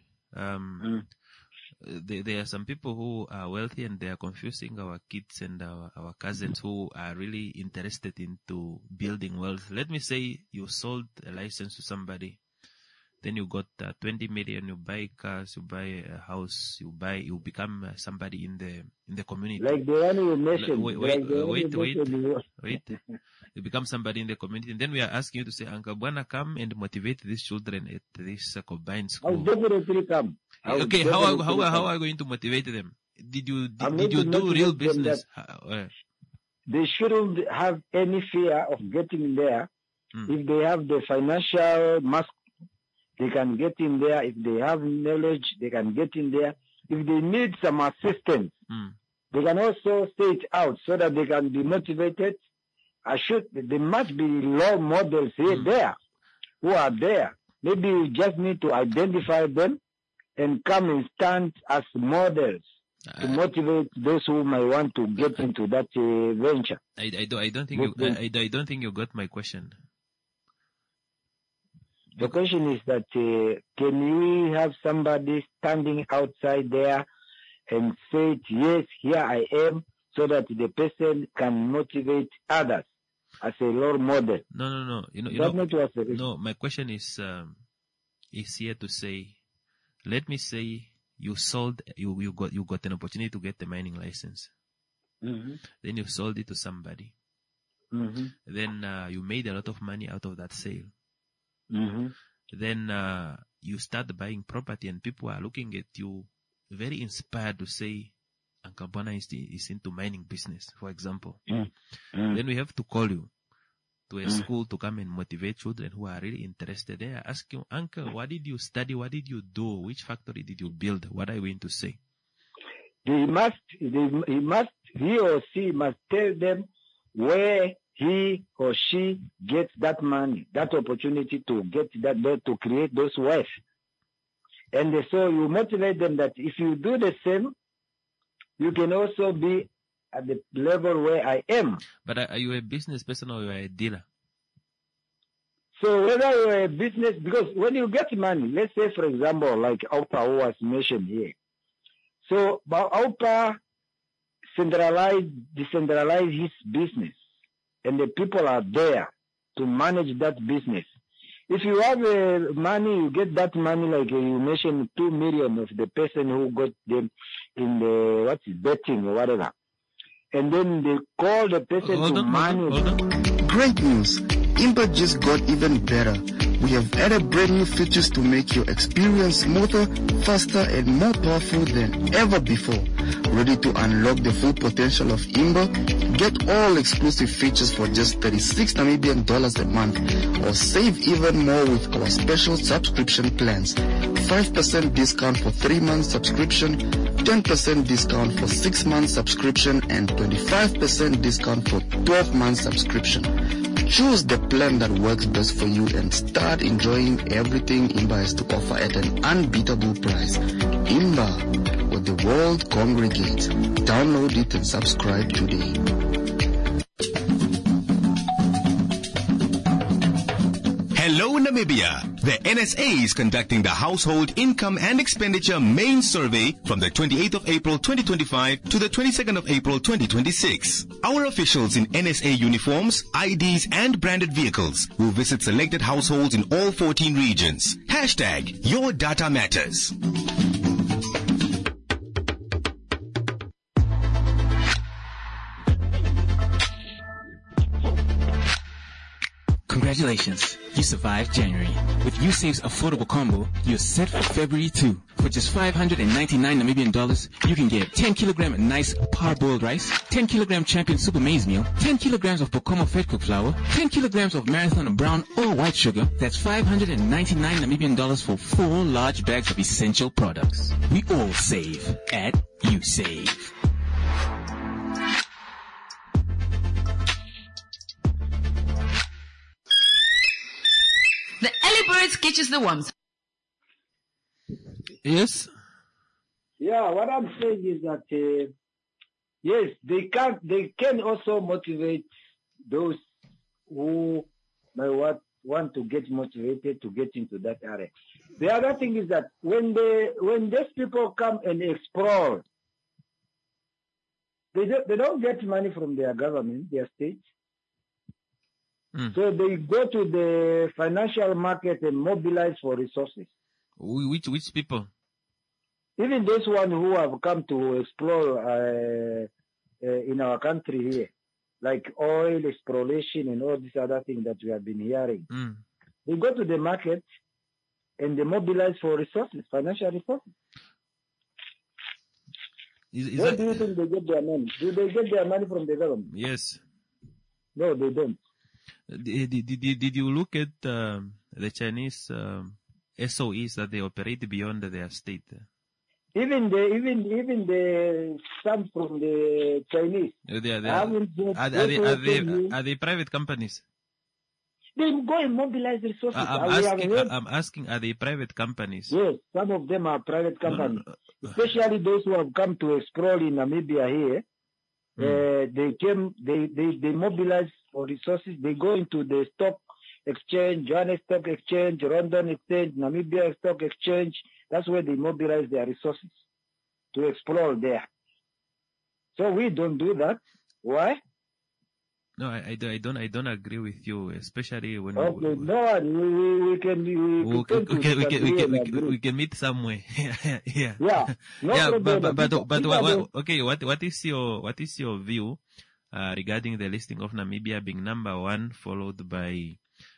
There are some people who are wealthy and they are confusing our kids and our cousins who are really interested into building wealth. Let me say you sold a license to somebody. Then you got 20 million, you buy cars, you buy a house, you become somebody in the community. Like the one you mentioned. Wait. You become somebody in the community. And then we are asking you to say, Uncle Bwana, come and motivate these children at this combined school. I'll definitely come. Okay, how are you going to motivate them? Did you do real business? They shouldn't have any fear of getting there. If they have the financial muscle, they can get in there. If they have knowledge, they can get in there. If they need some assistance, they can also say it out so that they can be motivated. There must be role models there who are there. Maybe you just need to identify them and come and stand as models to motivate those who might want to get into that venture. I don't think you got my question. The question is that can we have somebody standing outside there and say, yes, here I am, so that the person can motivate others as a role model? No. No, my question is here to say, let me say you got an opportunity to get the mining license. Then you sold it to somebody. Then you made a lot of money out of that sale. Then you start buying property and people are looking at you very inspired to say Uncle Bwana is into mining business, for example. Then we have to call you to a school to come and motivate children who are really interested. They are asking, Uncle, what did you study? What did you do? Which factory did you build? What are you going to say? He or she must tell them where he or she gets that money, that opportunity to get that, to create those wealth. And so you motivate them that if you do the same, you can also be at the level where I am. But are you a business person or are you a dealer? So whether you're a business, because when you get money, let's say, for example, like AUPA who was mentioned here. So AUPA decentralize his business, and the people are there to manage that business. If you have money, you get that money, like you mentioned, 2 million of the person who got them in the betting or whatever, and then they call the person to manage. Great news! Imba just got even better. We have added brand new features to make your experience smoother, faster, and more powerful than ever before. Ready to unlock the full potential of Imba? Get all exclusive features for just 36 Namibian dollars a month, or save even more with our special subscription plans. 5% discount for 3 months subscription, 10% discount for 6 months subscription, and 25% discount for 12 months subscription. Choose the plan that works best for you and start enjoying everything Imba has to offer at an unbeatable price. Imba, where the world congregates. Download it and subscribe today. Hello Namibia. The NSA is conducting the Household Income and Expenditure Main Survey from the 28th of April 2025 to the 22nd of April 2026. Our officials in NSA uniforms, IDs and branded vehicles will visit selected households in all 14 regions. Hashtag Your Data Matters. Congratulations, you survived January. With USave's affordable combo, you're set for February too. For just 599 Namibian dollars, you can get 10 kilogram nice parboiled rice, 10 kilogram champion super maize meal, 10 kilograms of Pocomo fed cooked flour, 10 kilograms of Marathon brown or white sugar. That's 599 Namibian dollars for 4 large bags of essential products. We all save at USave. The early birds catches the worms. Yes. Yeah, what I'm saying is that yes, they can also motivate those who may want to get motivated to get into that area. The other thing is that when these people come and explore, they don't get money from their government, their state. So they go to the financial market and mobilize for resources. Which people? Even those one who have come to explore in our country here, like oil exploration and all these other things that we have been hearing. They go to the market and they mobilize for resources, financial resources. Where do you think they get their money? Do they get their money from the government? Yes. No, they don't. Did you look at the Chinese SOEs that they operate beyond their state? Even the some from the Chinese. Are they private companies? They go and mobilize resources. I'm asking, are they private companies? Yes, some of them are private companies, especially those who have come to explore in Namibia here. They mobilize for resources. They go into the stock exchange, Johannesburg Stock Exchange, London Exchange, Namibia Stock Exchange. That's where they mobilize their resources to explore there. So we don't do that. Why? No, I don't agree with you, especially when we can meet somewhere. Yeah. What is your view regarding the listing of Namibia being number 1, followed by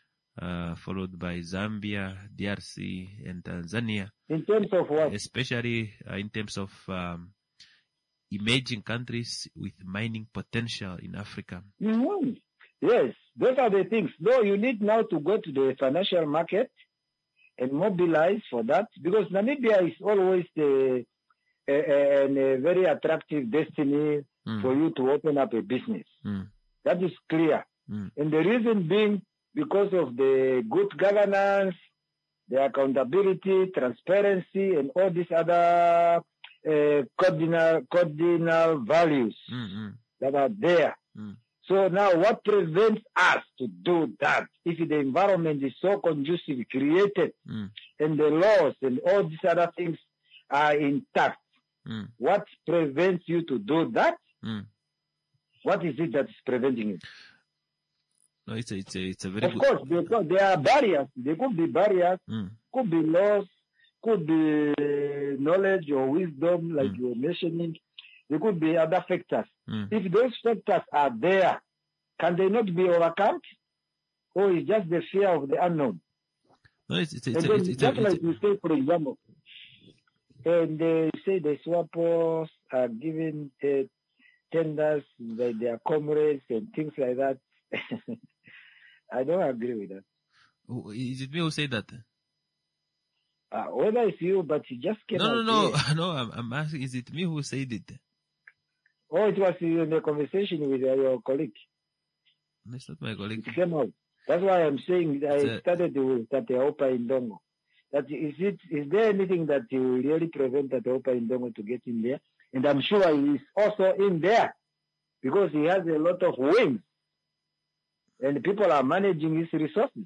Zambia, DRC, and Tanzania? In terms of what? Especially in terms of emerging countries with mining potential in Africa. Mm-hmm. Yes, those are the things. No, you need now to go to the financial market and mobilize for that, because Namibia is always a very attractive destiny for you to open up a business. That is clear. And the reason being because of the good governance, the accountability, transparency, and all these other cardinal values that are there. So now what prevents us to do that? If the environment is so conducive, created, and the laws and all these other things are intact, what prevents you to do that? What is it that's preventing you? No, it's a very Of course, because there are barriers. There could be barriers, could be laws, could be knowledge or wisdom, like you were mentioning. There could be other factors. If those factors are there, can they not be overcome? Or is just the fear of the unknown? No, like you say, for example, and they say the SWAPOs are giving tenders by their comrades and things like that. I don't agree with that. Is it me who said that? Whether it's you, but you just came out. No, I'm asking, is it me who said it? Oh, it was in the conversation with your colleague. That's not my colleague. It came out. That's why I'm saying I started with Tateopa Indongo. That is there anything that will really prevent Tateopa Indongo to get in there? And I'm sure he is also in there because he has a lot of wings. And people are managing his resources.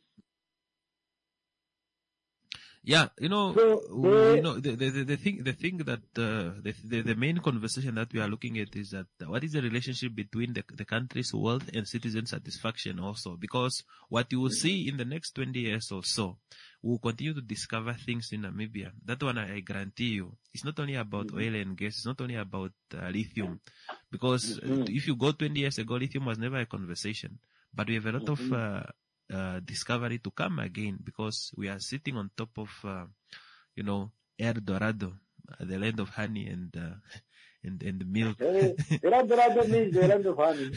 Yeah, the thing that the main conversation that we are looking at is that what is the relationship between the country's wealth and citizen satisfaction also? Because what you will see in the next 20 years or so, we will continue to discover things in Namibia. That one I guarantee you. It's not only about oil and gas. It's not only about lithium. Because if you go 20 years ago, lithium was never a conversation. But we have a lot of discovery to come again because we are sitting on top of, El Dorado, the land of honey and milk. El Dorado means the land of honey.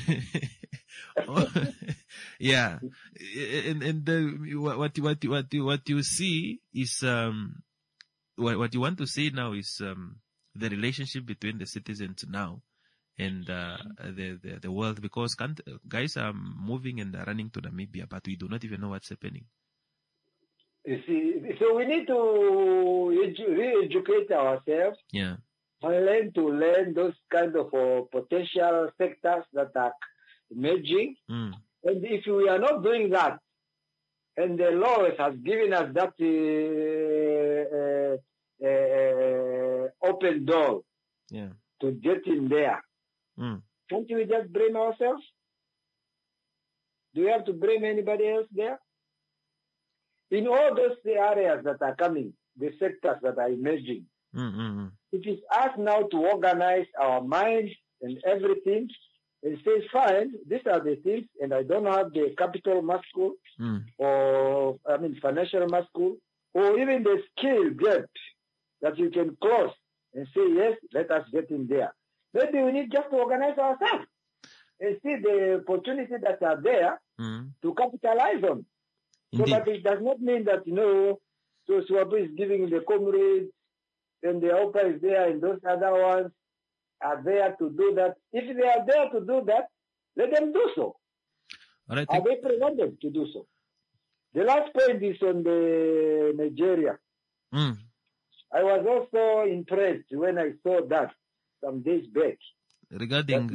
Yeah, and what you see is what you want to see now is the relationship between the citizens now and the world, because guys are moving and are running to Namibia, but we do not even know what's happening. You see, so we need to re-educate ourselves. Yeah. And learn those kind of potential sectors that are emerging. And if we are not doing that, and the law has given us that open door to get in there, can't we just blame ourselves? Do we have to blame anybody else there? In all those areas that are coming, the sectors that are emerging, it is us now to organize our minds and everything and say, fine, these are the things, and I don't have the capital muscle or, financial muscle or even the skill gap that you can close and say, yes, let us get in there. Maybe we need just to organize ourselves and see the opportunities that are there to capitalize on. So that it does not mean that, so SWAPO is giving the comrades and the OPA is there and those other ones are there to do that. If they are there to do that, let them do so. Are they prevented to do so? The last point is on the Nigeria. I was also impressed when I saw that some days back. Regarding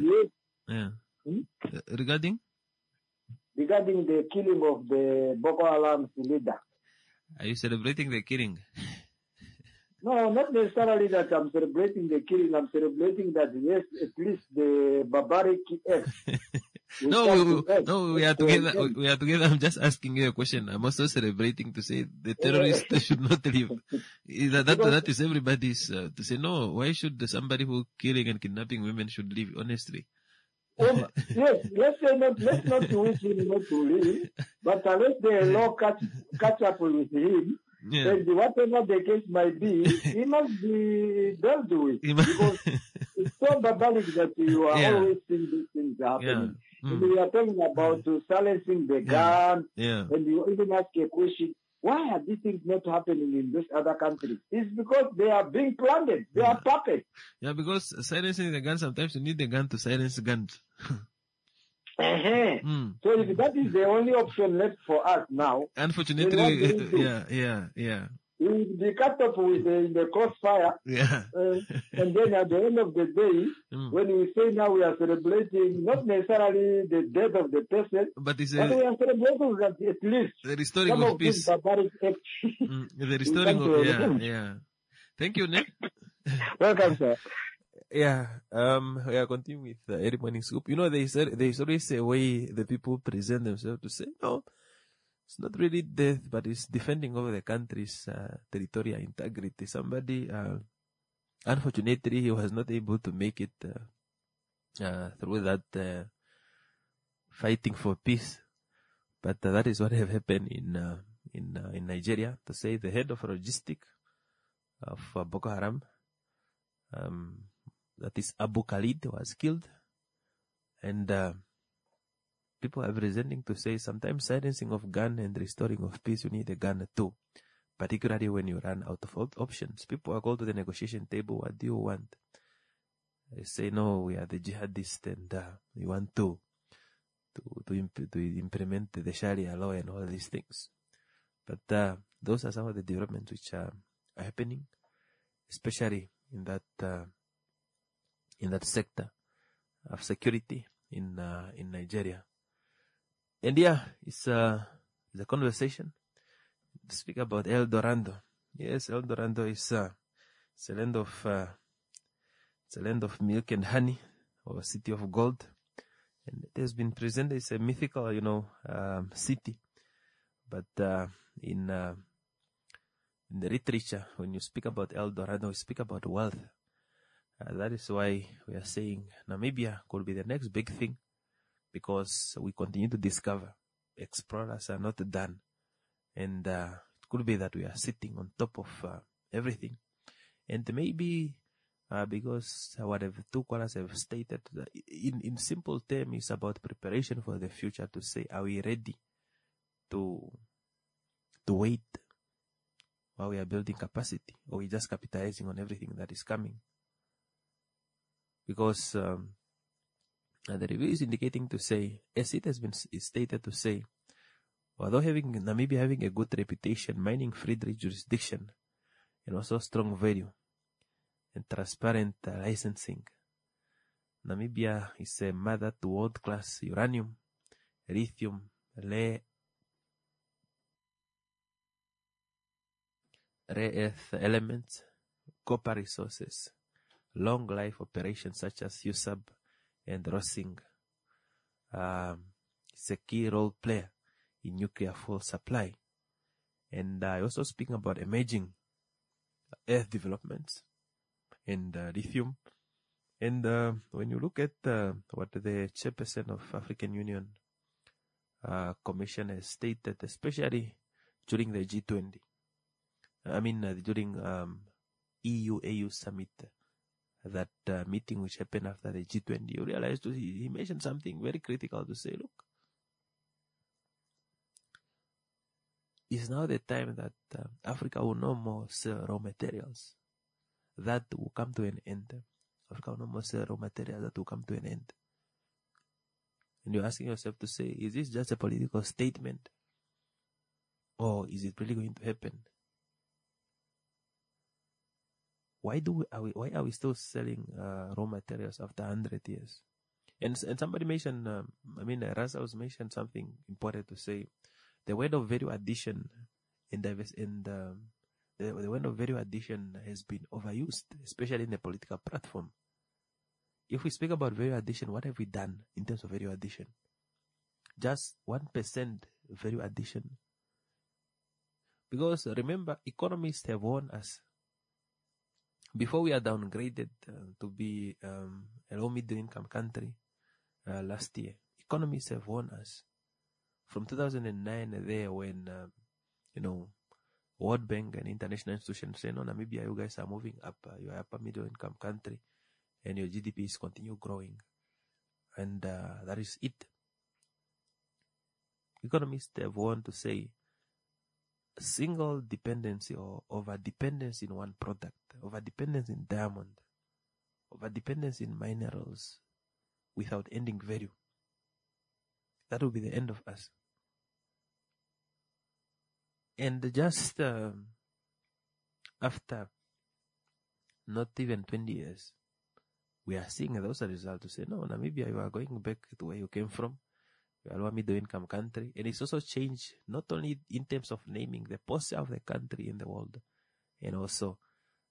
the killing of the Boko Haram leader. Are you celebrating the killing? No, not necessarily that I'm celebrating the killing. I'm celebrating that, yes, at least the barbaric acts. We are together. We are together. I'm just asking you a question. I'm also celebrating to say the terrorists should not live. That is everybody's to say no. Why should somebody who killing and kidnapping women should live? Honestly. Yes, let's not wish him not to live, but unless the law catch up with him, and whatever the case might be, he must be dealt with. Because it's so barbaric that you are always seeing these things happening. And we are talking about silencing the gun, and you even ask a question, why are these things not happening in these other countries? It's because they are being planted. They are puppets. Yeah, because silencing the gun, sometimes you need the gun to silence guns. So if that is the only option left for us now, unfortunately, we will be cut off with the crossfire. Yeah. And then at the end of the day, when we say now we are celebrating not necessarily the death of the person, but we are celebrating that at least the restoring some of peace. Barbaric acts. The restoring of, yeah. Thank you, Nick. Welcome, sir. Yeah, we are continuing with the early morning scoop. You know, there's always a way the people present themselves to say, no, it's not really death, but it's defending over the country's territorial integrity. Somebody, unfortunately, he was not able to make it through that fighting for peace. But that is what have happened in Nigeria. To say the head of logistic of Boko Haram, that is Abu Khalid, was killed, and people are presenting to say sometimes silencing of gun and restoring of peace, you need a gun too, particularly when you run out of options. People are called to the negotiation table. What do you want? They say, no, we are the jihadists, and we want to implement the Sharia law and all these things. But those are some of the developments which are happening, especially in that sector of security in Nigeria. And yeah, it's a conversation to speak about El Dorado. Yes, El Dorado is a land of milk and honey, or a city of gold, and it has been presented as a mythical, city. But in the literature, when you speak about El Dorado, you speak about wealth. That is why we are saying Namibia could be the next big thing, because we continue to discover. Explorers are not done. And it could be that we are sitting on top of everything. And maybe because whatever two callers have stated, in simple terms, it's about preparation for the future, to say, are we ready to wait while we are building capacity, or we just capitalizing on everything that is coming? Because the review is indicating to say, as it has been stated to say, although Namibia having a good reputation, mining-free jurisdiction, and also strong value and transparent licensing, Namibia is a mother to world-class uranium, lithium, rare earth elements, copper resources, long life operations such as USAB and Rosing. It's a key role player in nuclear fuel supply. And I also speaking about emerging earth developments and lithium. And when you look at what the chairperson of African Union Commission has stated, especially during the G20, during EU-AU summit, that meeting which happened after the G20, you realize he mentioned something very critical to say, look, it's now the time that Africa will no more sell raw materials. That will come to an end. Africa will no more sell raw materials. That will come to an end. And you're asking yourself to say, is this just a political statement? Or is it really going to happen? Why are we still selling raw materials after 100 years? And somebody mentioned, Russell mentioned something important to say. The word of value addition the word of value addition has been overused, especially in the political platform. If we speak about value addition, what have we done in terms of value addition? Just 1% value addition. Because remember, economists have warned us, before we are downgraded to be a low middle income country last year, economists have warned us. From 2009 there, when, World Bank and international institutions say, no, Namibia, you guys are moving up. You are upper middle income country and your GDP is continue growing. And that is it. Economists have warned to say single dependency or over-dependence in one product, over-dependence in diamond, over-dependence in minerals without ending value. That will be the end of us. And just after not even 20 years, we are seeing those results to say, no, Namibia, you are going back to where you came from. You are a middle-income country. And it's also changed not only in terms of naming the posture of the country in the world, and also,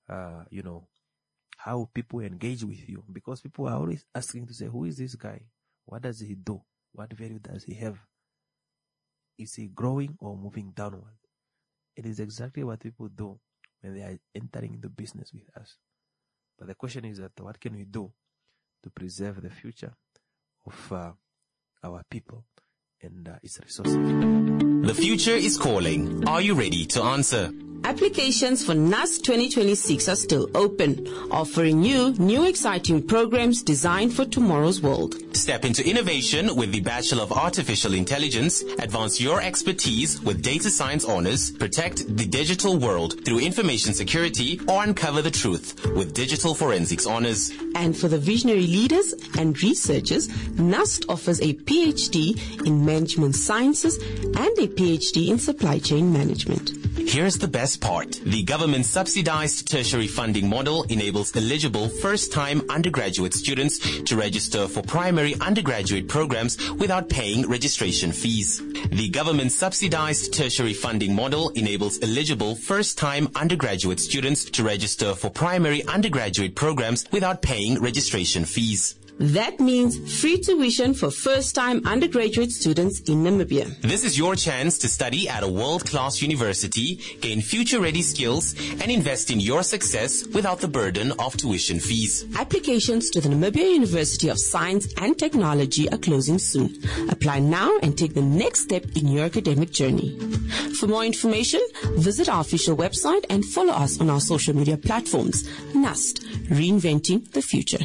how people engage with you. Because people are always asking to say, who is this guy? What does he do? What value does he have? Is he growing or moving downward? It is exactly what people do when they are entering into business with us. But the question is that what can we do to preserve the future of our people and its resources? The future is calling. Are you ready to answer? Applications for NUST 2026 are still open, offering you new exciting programs designed for tomorrow's world. Step into innovation with the Bachelor of Artificial Intelligence, advance your expertise with data science honors, protect the digital world through information security, or uncover the truth with digital forensics honors. And for the visionary leaders and researchers, NUST offers a PhD in management sciences and a PhD in supply chain management. Here's the best part. The government-subsidized tertiary funding model enables eligible first-time undergraduate students to register for primary undergraduate programs without paying registration fees. The government-subsidized tertiary funding model enables eligible first-time undergraduate students to register for primary undergraduate programs without paying registration fees. That means free tuition for first-time undergraduate students in Namibia. This is your chance to study at a world-class university, gain future-ready skills, and invest in your success without the burden of tuition fees. Applications to the Namibia University of Science and Technology are closing soon. Apply now and take the next step in your academic journey. For more information, visit our official website and follow us on our social media platforms. NUST, reinventing the future.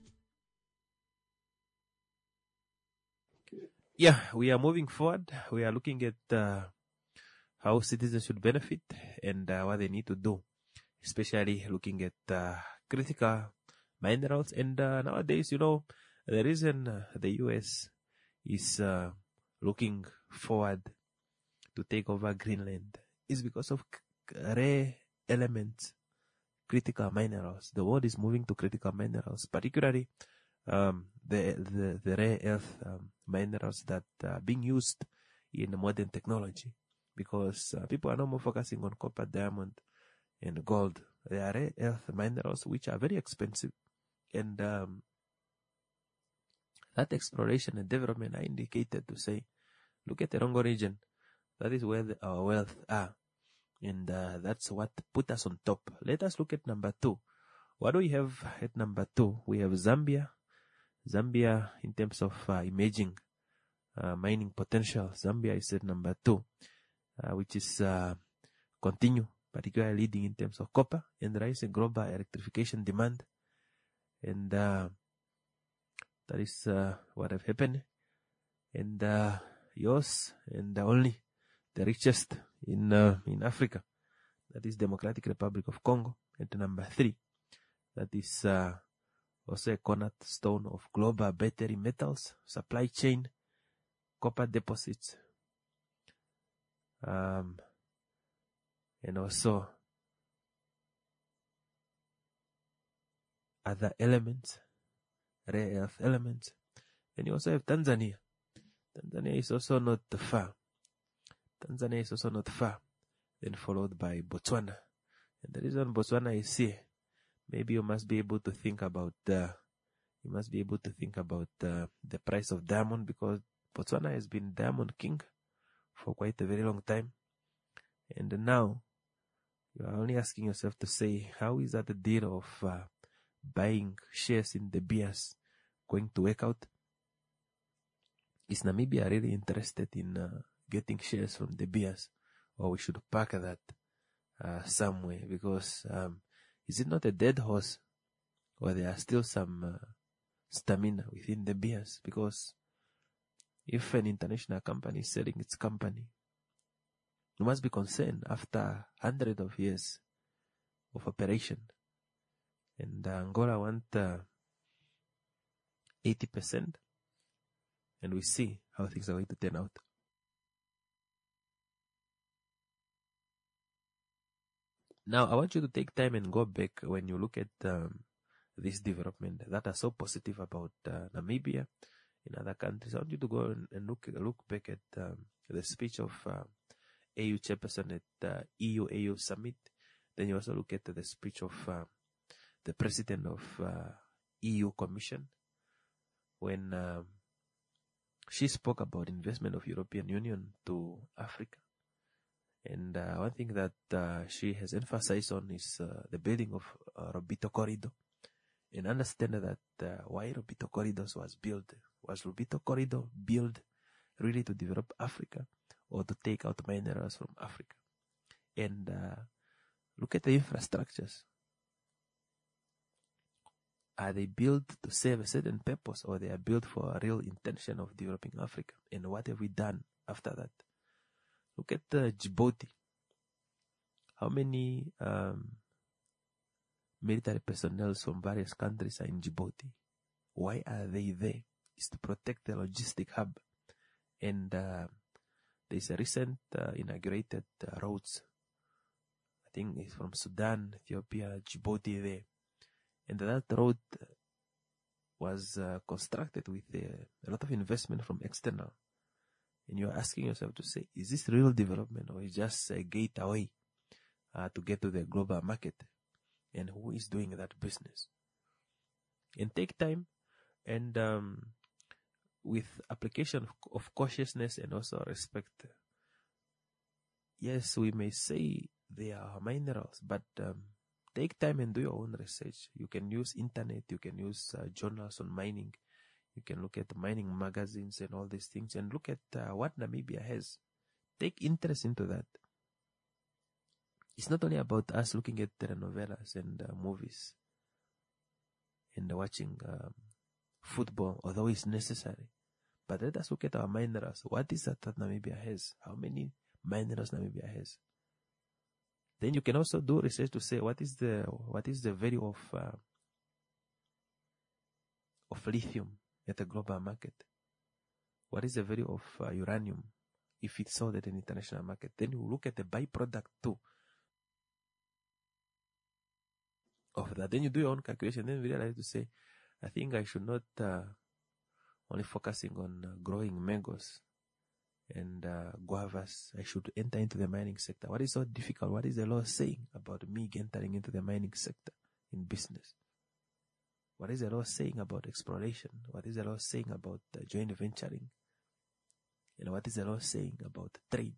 Yeah, we are moving forward. We are looking at how citizens should benefit and what they need to do, especially looking at critical minerals. And nowadays, the reason the U.S. is looking forward to take over Greenland is because of rare elements, critical minerals. The world is moving to critical minerals, particularly the rare earth minerals that are being used in modern technology, because people are no more focusing on copper, diamond, and gold. They are rare earth minerals which are very expensive, and that exploration and development are indicated to say, look at the Rongo region. That is where our wealth are, and that's what put us on top. Let us look at number 2. What do we have at number 2? We have Zambia. Zambia, in terms of emerging mining potential, Zambia is at number 2, which is continue, particularly leading in terms of copper and rising global electrification demand. And that is what have happened. And yours and only the richest in Africa, that is Democratic Republic of Congo, at number 3. That is also a cornerstone of global battery metals supply chain, copper deposits, and also other elements, rare earth elements. Then you also have Tanzania. Tanzania is also not far. Then followed by Botswana. And the reason Botswana is here, maybe you must be able to think about the price of diamond, because Botswana has been diamond king for quite a very long time. And now you are only asking yourself to say, how is that the deal of buying shares in De Beers going to work out? Is Namibia really interested in getting shares from De Beers, or we should park that somewhere? Because is it not a dead horse, or there are still some stamina within De Beers? Because if an international company is selling its company, you must be concerned after hundreds of years of operation. And Angola want 80%, and we see how things are going to turn out. Now, I want you to take time and go back when you look at this development that are so positive about Namibia in other countries. I want you to go and look back at the speech of AU chairperson at the EU summit. Then you also look at the speech of the president of EU Commission when she spoke about investment of European Union to Africa. And one thing that she has emphasized on is the building of Lobito Corridor. And understand that why Lobito Corridors was built. Was Lobito Corridor built really to develop Africa or to take out minerals from Africa? And look at the infrastructures. Are they built to serve a certain purpose, or they are built for a real intention of developing Africa? And what have we done after that? Look at Djibouti. How many military personnel from various countries are in Djibouti? Why are they there? It's to protect the logistic hub. And there's a recent inaugurated roads. I think it's from Sudan, Ethiopia, Djibouti there. And that road was constructed with a lot of investment from external. And you're asking yourself to say, is this real development, or is just a gateway to get to the global market? And who is doing that business? And take time and with application of cautiousness and also respect. Yes, we may say they are minerals, but take time and do your own research. You can use internet, you can use journals on mining. You can look at mining magazines and all these things and look at what Namibia has. Take interest into that. It's not only about us looking at telenovelas and movies and watching football, although it's necessary. But let us look at our minerals. What is that Namibia has? How many minerals Namibia has? Then you can also do research to say what is the value of lithium at the global market. What is the value of uranium if it's sold at an international market? Then you look at the byproduct too of that. Then you do your own calculation. Then you realize to say, I think I should not only focusing on growing mangoes and guavas. I should enter into the mining sector. What is so difficult? What is the law saying about me entering into the mining sector in business? What is the law saying about exploration? What is the law saying about joint venturing? And what is the law saying about trade?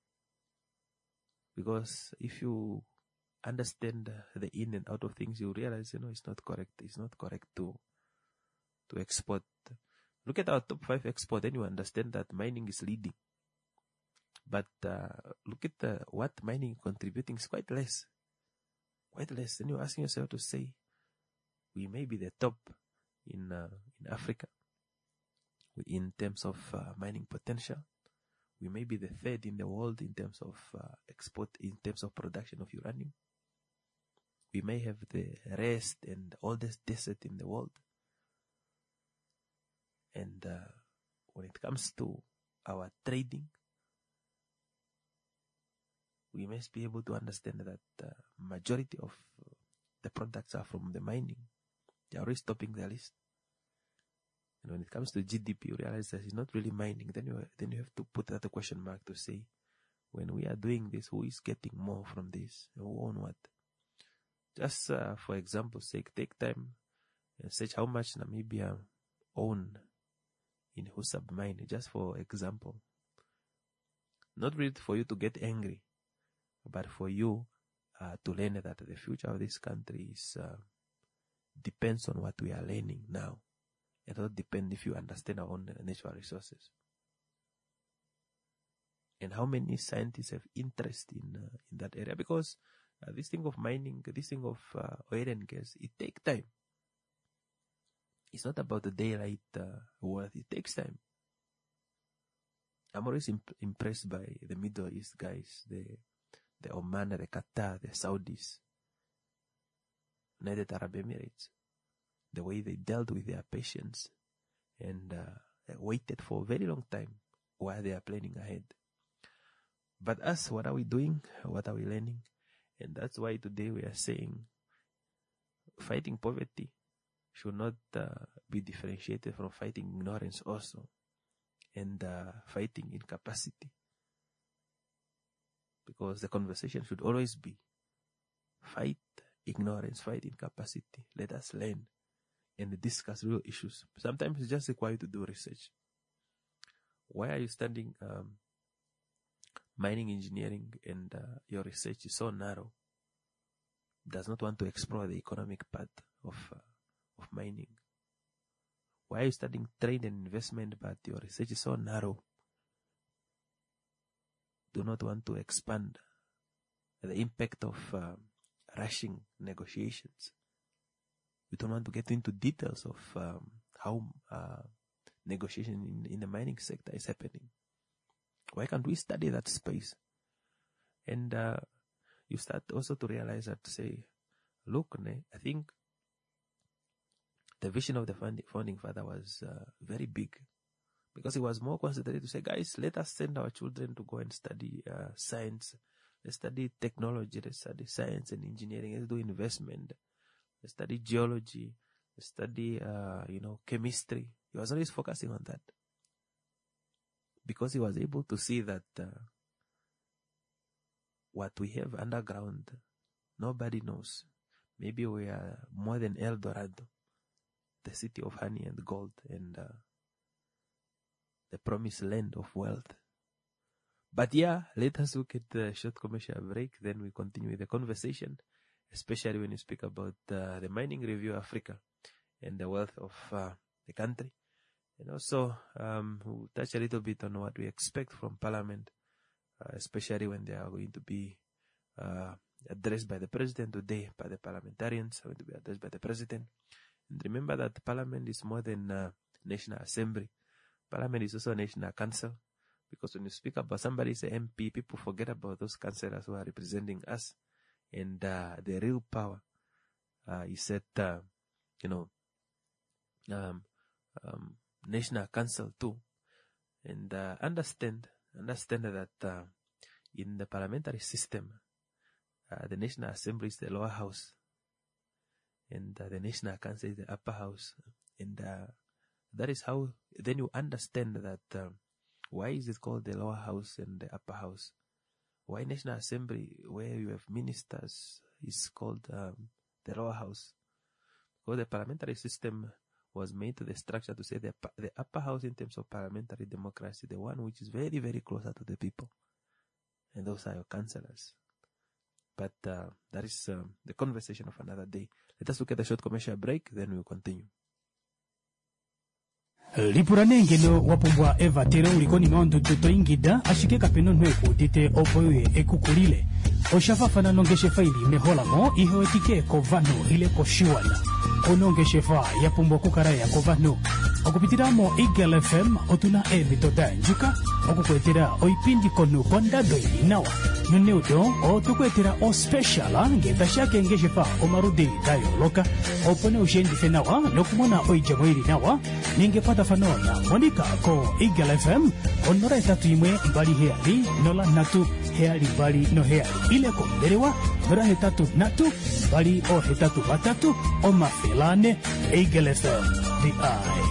Because if you understand the in and out of things, you realize, it's not correct. It's not correct to export. Look at our top 5 export, then you understand that mining is leading. But look at what mining contributing is quite less. Quite less. Then you're asking yourself to say, we may be the top in Africa in terms of mining potential. We may be the 3rd in the world in terms of export, in terms of production of uranium. We may have the rarest and oldest desert in the world. And when it comes to our trading, we must be able to understand that majority of the products are from the mining. They are always topping the list. And when it comes to GDP, you realize that it's not really mining. Then you have to put that question mark to say, when we are doing this, who is getting more from this? Who own what? Just for example's sake, take time and search how much Namibia own in Husab mine, just for example. Not really for you to get angry, but for you to learn that the future of this country is depends on what we are learning now. It doesn't depend if you understand our own natural resources. And how many scientists have interest in that area? Because this thing of mining, this thing of oil and gas, it takes time. It's not about the daylight world. It takes time. I'm always impressed by the Middle East guys, the Oman, the Qatar, the Saudis, United Arab Emirates. The way they dealt with their patients and waited for a very long time while they are planning ahead. But us, what are we doing? What are we learning? And that's why today we are saying fighting poverty should not be differentiated from fighting ignorance also, and fighting incapacity. Because the conversation should always be fight ignorance, fight incapacity. Let us learn and discuss real issues. Sometimes it's just required to do research. Why are you studying mining engineering and your research is so narrow? Does not want to explore the economic part of mining. Why are you studying trade and investment but your research is so narrow? Do not want to expand the impact of rushing negotiations. We don't want to get into details of how negotiation in the mining sector is happening. Why can't we study that space? And you start also to realize that, say, look, I think the vision of the founding father was very big, because he was more concentrated to say, guys, let us send our children to go and study science. Let's study technology. Let's study science and engineering. Let's do investment. Let's study geology. Let's study, chemistry. He was always focusing on that, because he was able to see that what we have underground, nobody knows. Maybe we are more than El Dorado, the city of honey and gold, and the promised land of wealth. But yeah, let us look at the short commercial break, then we continue with the conversation, especially when you speak about the Mining Review Africa and the wealth of the country. And also, we'll touch a little bit on what we expect from Parliament, especially when they are going to be addressed by the President today, by the parliamentarians, are going to be addressed by the President. And remember that Parliament is more than National Assembly. Parliament is also a National Council, because when you speak about somebody as an MP, people forget about those councillors who are representing us. And the real power is at, National Council too. And understand that in the parliamentary system, the National Assembly is the lower house, and the National Council is the upper house. And that is how then you understand that why is it called the lower house and the upper house? Why National Assembly, where you have ministers, is called the lower house? Because the parliamentary system was made to the structure to say the upper house in terms of parliamentary democracy, the one which is very, very closer to the people. And those are your councillors. But that is the conversation of another day. Let us look at the short commercial break, then we'll continue. Lipuranenge no wapumbwa eva tere ulikoni maondo tutoingida ashike kapeno nweku tite opoye ekukulile oshafafana nongeshe faili meholamo ihewetike kovano ile koshiwana onongeshe fa yapumbwa kukaraya kovano okupitiramo Eagle FM otuna mitoda njuka okukwetera oipindi konu kondado inawa nuneudo otukwetera o special ngeta shake ngeshe fa omarudi dayo loka opone ushendi fenawa nokumona oijamwiri nawa ningepata fanona monika ko Eagle FM onora etatu imwe mbali heali nola natu heali mbali no heali ile ko derewa nora hetatu natu mbali o hetatu batatu o mafelane Eagle FM the eye.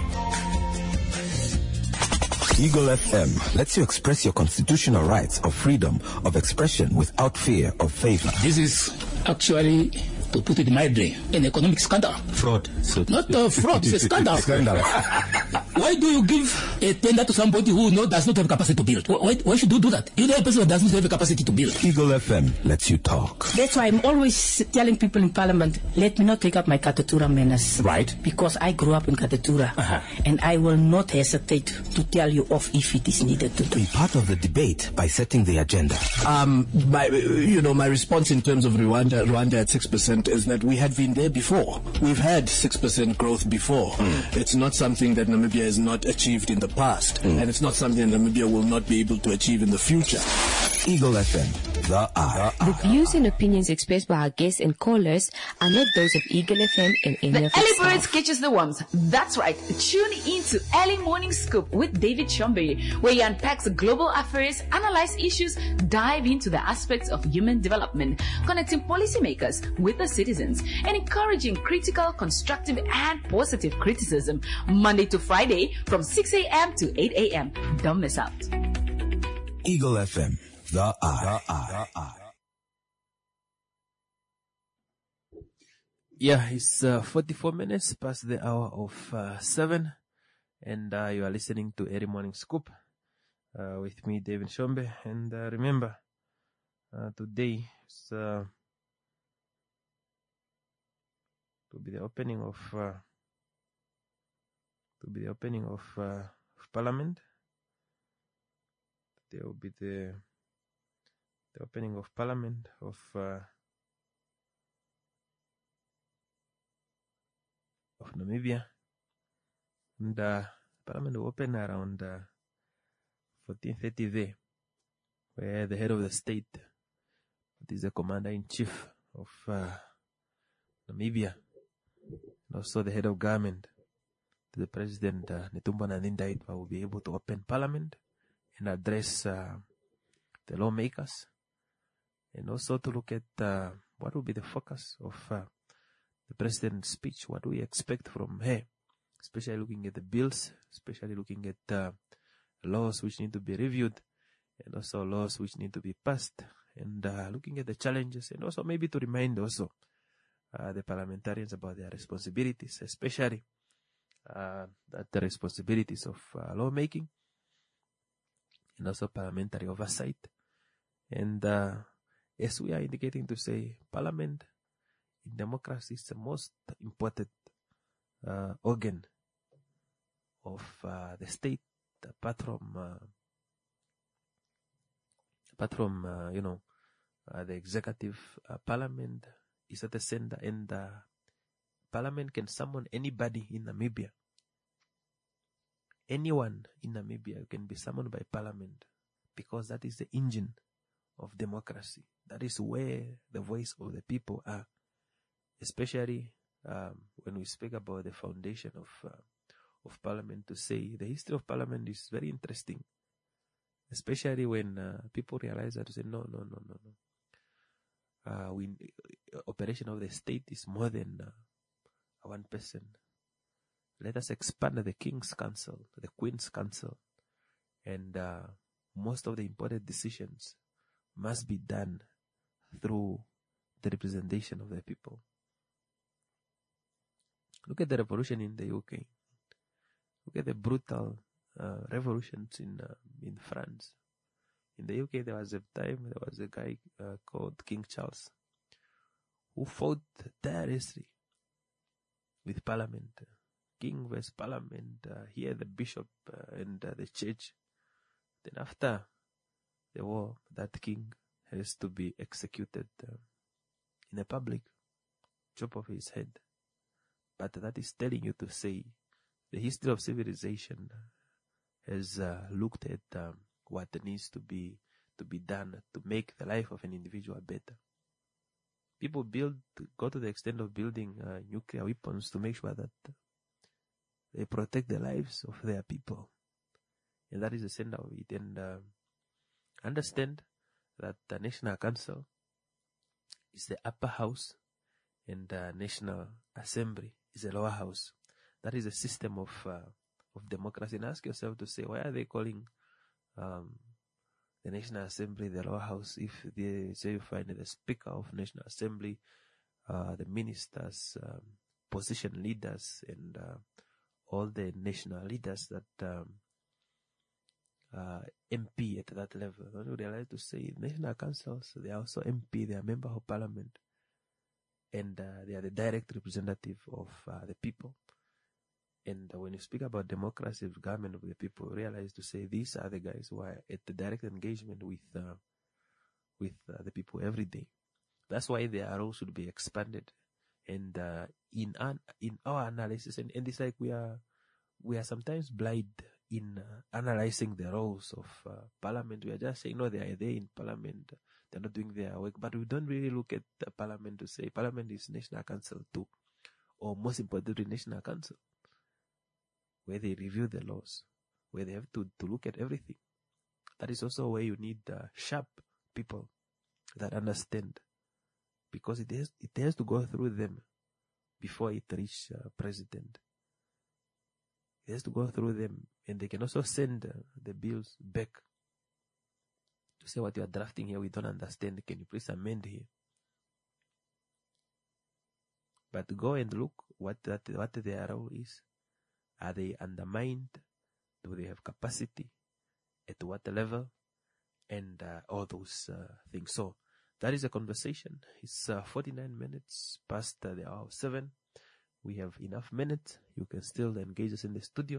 Eagle FM lets you express your constitutional rights of freedom of expression without fear of favor. This is actually, to put it mildly, an economic scandal. Fraud. Not a fraud, it's a scandal. Why do you give a tender to somebody who does not have capacity to build? Why should you do that? You know a person who does not have the capacity to build. Eagle FM lets you talk. That's why I'm always telling people in Parliament, let me not take up my Katatura manners. Right. Because I grew up in Katatura. And I will not hesitate to tell you off if it is needed to do. Be part of the debate by setting the agenda. My response in terms of Rwanda at 6% is that we had been there before. We've had 6% growth before. It's not something that Namibia has not achieved in the past, and it's not something that Namibia will not be able to achieve in the future. Eagle FM, The Eye. The views and opinions expressed by our guests and callers are not those of Eagle FM and any The of Early its Birds staff. catches the worms. That's right. Tune into Early Morning Scoop with David Chombe, where he unpacks global affairs, analyze issues, dive into the aspects of human development, connecting policymakers with the citizens, and encouraging critical, constructive, and positive criticism. Monday to Friday from 6 a.m. to 8 a.m. Don't miss out. Eagle FM. The Eye. Yeah, it's 44 minutes past the hour of 7, and you are listening to Early Morning Scoop with me, David Shombe. And remember, today is to be the opening of Parliament. There will be the opening of Parliament of Namibia, and Parliament will open around 14:30 there, where the head of the state, that is the commander-in-chief of Namibia, and also the head of government, the president Netumbo Nandi-Ndaitwah, will be able to open Parliament and address the lawmakers, and also to look at what will be the focus of the president's speech. What do we expect from her, especially looking at the bills, especially looking at laws which need to be reviewed, and also laws which need to be passed, and looking at the challenges, and also maybe to remind also the parliamentarians about their responsibilities, especially that the responsibilities of lawmaking and also parliamentary oversight. And as we are indicating to say, Parliament in democracy is the most important organ of the state, apart from the executive. Parliament is at the center, and Parliament can summon anybody in Namibia. Anyone in Namibia can be summoned by Parliament, because that is the engine of democracy. That is where the voice of the people are. Especially when we speak about the foundation of Parliament, to say the history of Parliament is very interesting. Especially when people realize that, to say no. Operation of the state is more than one person. Let us expand the King's Council, the Queen's Council, and most of the important decisions must be done through the representation of the people. Look at the revolution in the UK. Look at the brutal revolutions in France. In the UK, there was a guy called King Charles, who fought tirelessly with Parliament. King versus Parliament, here the bishop and the church. Then after the war, that king has to be executed in a public, chop off his head. But that is telling you to say the history of civilization has looked at what needs to be done to make the life of an individual better. People go to the extent of building nuclear weapons to make sure that they protect the lives of their people. And that is the center of it. And understand that the National Council is the upper house, and the National Assembly is the lower house. That is a system of democracy. And ask yourself to say, why are they calling the National Assembly the lower house if they say you find the Speaker of National Assembly, the ministers, position leaders, and all the national leaders that MP at that level? Don't you realize to say national councils, they are also MP, they are member of Parliament, and they are the direct representative of the people. And when you speak about democracy, government of the people, realize to say these are the guys who are at the direct engagement with the people every day. That's why their role should be expanded. And in our analysis, and it's like we are sometimes blind in analyzing the roles of Parliament. We are just saying, no, they are there in Parliament they're not doing their work. But we don't really look at the parliament to say parliament is National Council too, or most importantly, National Council, where they review the laws, where they have to look at everything. That is also where you need sharp people that understand, because it has to go through them before it reaches president. It has to go through them, and they can also send the bills back to say, what you are drafting here, we don't understand. Can you please amend here? But go and look what their role is. Are they undermined? Do they have capacity? At what level? And all those things. So that is a conversation. It's 49 minutes past the hour of 7. We have enough minutes. You can still engage us in the studio.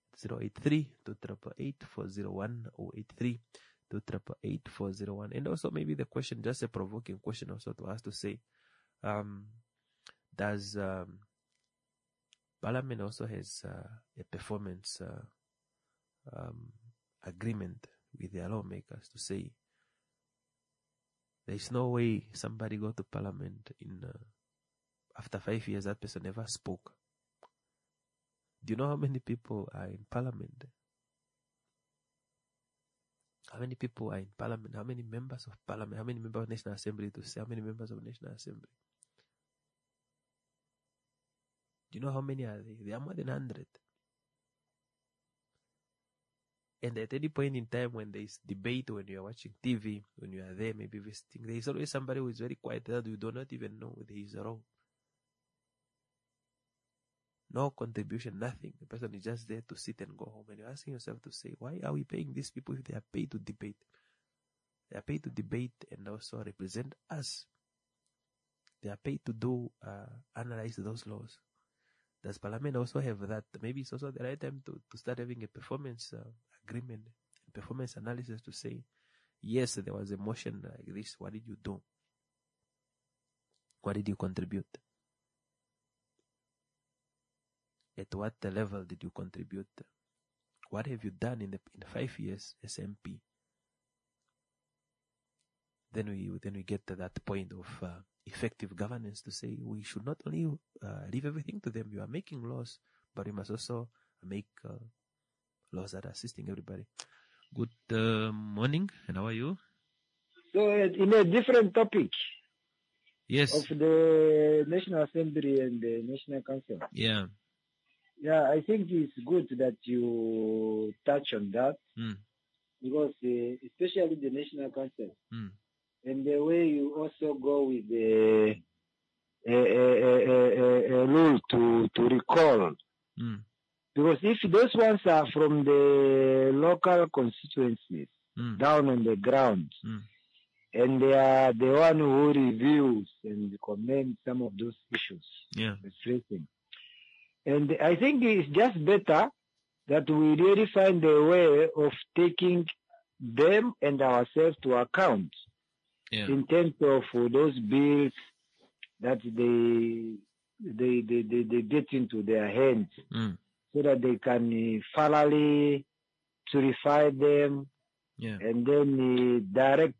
083-288-401 or 083-288-401. And also maybe the question, just a provoking question also to us to say, does Parliament also has a performance agreement with their lawmakers to say there is no way somebody go to Parliament in after 5 years that person never spoke. Do you know how many people are in Parliament? How many people are in Parliament? How many members of Parliament? How many members of National Assembly to say? How many members of National Assembly? Do you know how many are they? They are more than 100. And at any point in time when there is debate, when you are watching TV, when you are there, maybe visiting, there is always somebody who is very quiet that you do not even know his role. No contribution, nothing. The person is just there to sit and go home. And you're asking yourself to say, why are we paying these people if they are paid to debate? They are paid to debate and also represent us. They are paid to do, analyze those laws. Does Parliament also have that? Maybe it's also the right time to start having a performance agreement, performance analysis to say, yes, there was a motion like this. What did you do? What did you contribute? At what level did you contribute? What have you done in 5 years as MP? Then we get to that point of effective governance to say we should not only leave everything to them. You are making laws, but we must also make laws that are assisting everybody. Good morning, and how are you? So, in a different topic. Yes. Of the National Assembly and the National Council. Yeah. Yeah, I think it's good that you touch on that because especially the National Council and the way you also go with the rule to recall. Because if those ones are from the local constituencies down on the ground and they are the one who reviews and comments some of those issues. Yeah. And I think it's just better that we really find a way of taking them and ourselves to account in terms of those bills that they get into their hands so that they can thoroughly purify them and then direct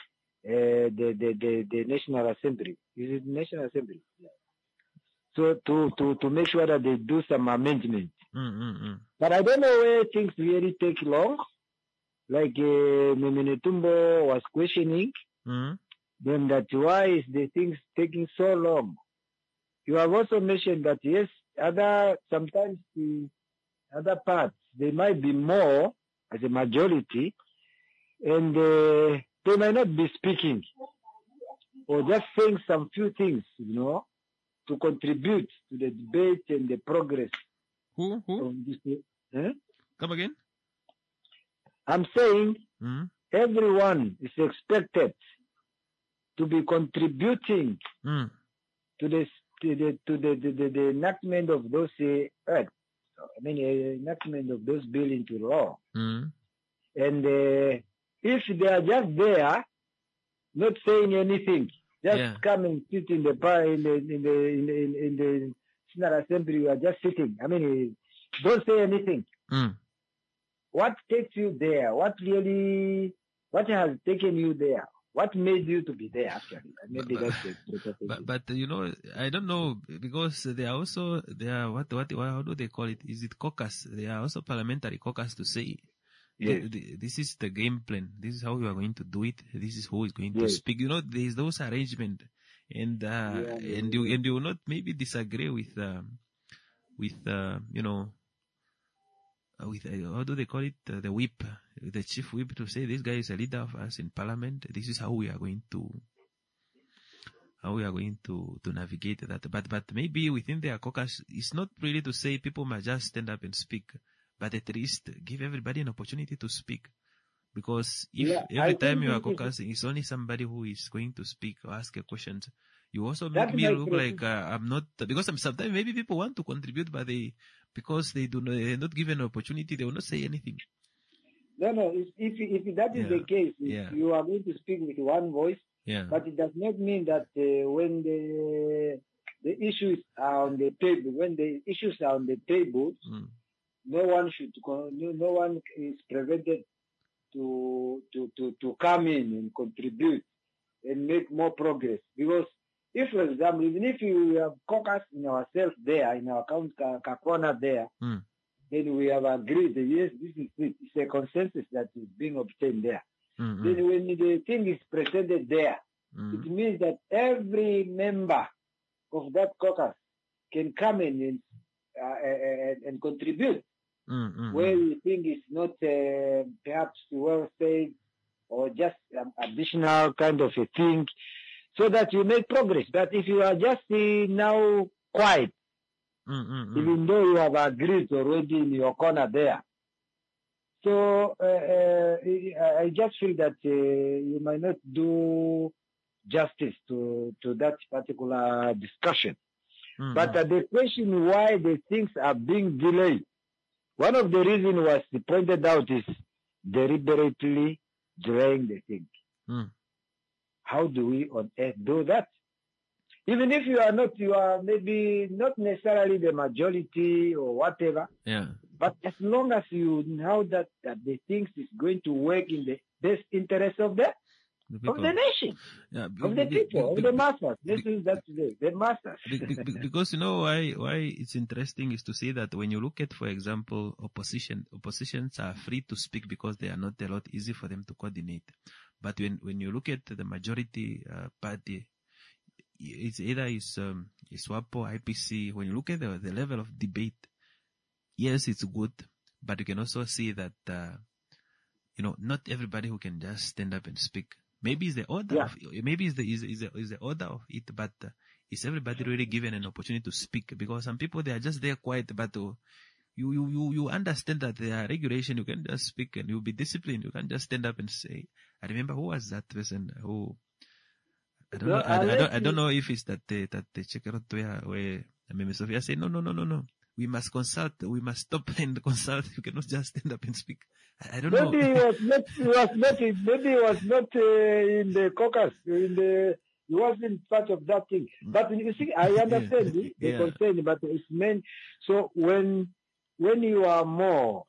the National Assembly. Is it National Assembly? Yeah. So to make sure that they do some amendment. But I don't know where things really take long. Like Netumbo was questioning, then that why is the things taking so long? You have also mentioned that yes, sometimes the other parts, they might be more as a majority, and they might not be speaking or just saying some few things, to contribute to the debate and the progress. Who? Come again? I'm saying everyone is expected to be contributing to the enactment of those acts. Enactment of those bills into law. And if they are just there, not saying anything, just come and sit in the National Assembly. You are just sitting. Don't say anything. What takes you there? What has taken you there? What made you to be there, actually? Maybe that's the but you know, I don't know, because they are how do they call it? Is it caucus? They are also parliamentary caucus to say, yes, this is the game plan. This is how you are going to do it. This is who is going to speak. You know, there is those arrangement, and you will not maybe disagree with you know, with how do they call it, the whip, the chief whip, to say this guy is a leader of us in parliament. This is how we are going to navigate that. But maybe within their caucus, it's not really to say people must just stand up and speak, but at least give everybody an opportunity to speak. Because if every time you are caucusing, it's only somebody who is going to speak or ask a question, you also make me look like I'm not, because sometimes maybe people want to contribute, but because they're not given an opportunity, they will not say anything. No. If that is the case, you are going to speak with one voice, but it does not mean that when the issues are on the table, no one is prevented to come in and contribute and make more progress. Because if, for example, even if we have caucus in ourselves there, in our corner there, then we have agreed that yes, this is it. It's a consensus that is being obtained there. Then when the thing is presented there, it means that every member of that caucus can come in and contribute where we think it's not perhaps well said or just additional kind of a thing, so that you make progress. But if you are just now quiet, even though you have agreed already in your corner there, so I just feel that you might not do justice to that particular discussion. But the question why the things are being delayed, one of the reasons was pointed out is deliberately delaying the thing. How do we on earth do that? Even if you are maybe not necessarily the majority or whatever. But as long as you know that the things is going to work in the best interest of the nation, of the people, of the masses. The masses. Because you know why it's interesting is to say that when you look at, for example, oppositions are free to speak because they are not a lot easy for them to coordinate. But when you look at the majority party, it's either SWAPO, IPC. When you look at the level of debate, yes, it's good, but you can also see that not everybody who can just stand up and speak. Maybe it's the order. Maybe it's the order of it, but is everybody really given an opportunity to speak? Because some people, they are just there quiet, but you understand that there are regulations. You can just speak and you'll be disciplined. You can't just stand up and say. I remember, who was that person who? I don't know if it's that Chekerot where Mimi Sophia said no. We must consult. We must stop and consult. You cannot just stand up and speak. I don't know. Maybe he was not in the caucus. He wasn't part of that thing. But you see, I understand the concern, but it's meant. So when you are more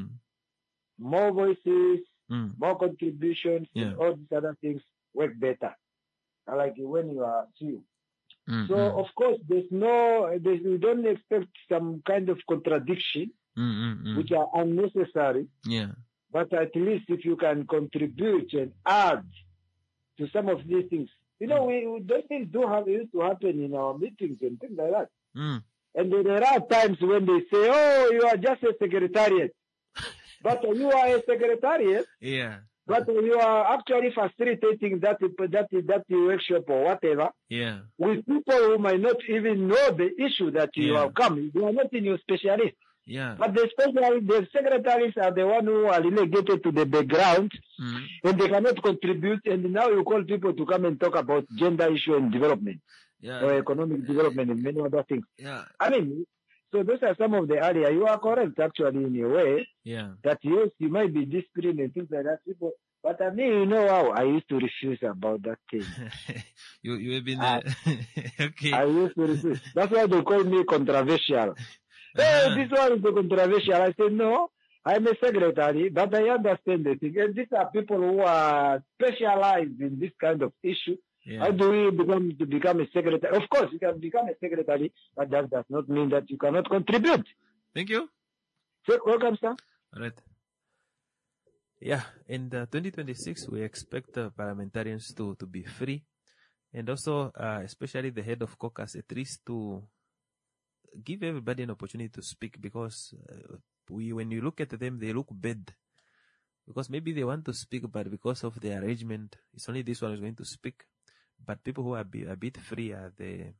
voices, more contributions, and all these other things work better. Like when you are few. So of course we don't expect some kind of contradiction, which are unnecessary. But at least if you can contribute and add to some of these things, those things used to happen in our meetings and things like that. And there are times when they say, "Oh, you are just a secretariat," but you are a secretariat. But you are actually facilitating that workshop or whatever with people who might not even know the issue that you have come. You are not in your specialist. But the secretaries are the one who are relegated to the background and they cannot contribute. And now you call people to come and talk about gender issue and development or economic development and many other things. I mean, so those are some of the areas. You are correct, actually, in a way. That yes, you might be disciplined and things like that. People, but I mean, you know how I used to refuse about that thing. you have been okay. I used to refuse. That's why they call me controversial. Hey, this one is controversial. I said no. I'm a secretary, but I understand the thing. And these are people who are specialized in this kind of issue. Yeah. How do we become a secretary? Of course, you can become a secretary, but that does not mean that you cannot contribute. Thank you. So, welcome, sir. All right. Yeah, in 2026, we expect parliamentarians to be free, and also, especially the head of caucus, at least to give everybody an opportunity to speak, because when you look at them, they look bad. Because maybe they want to speak, but because of the arrangement, it's only this one who's going to speak. But people who are a bit free are the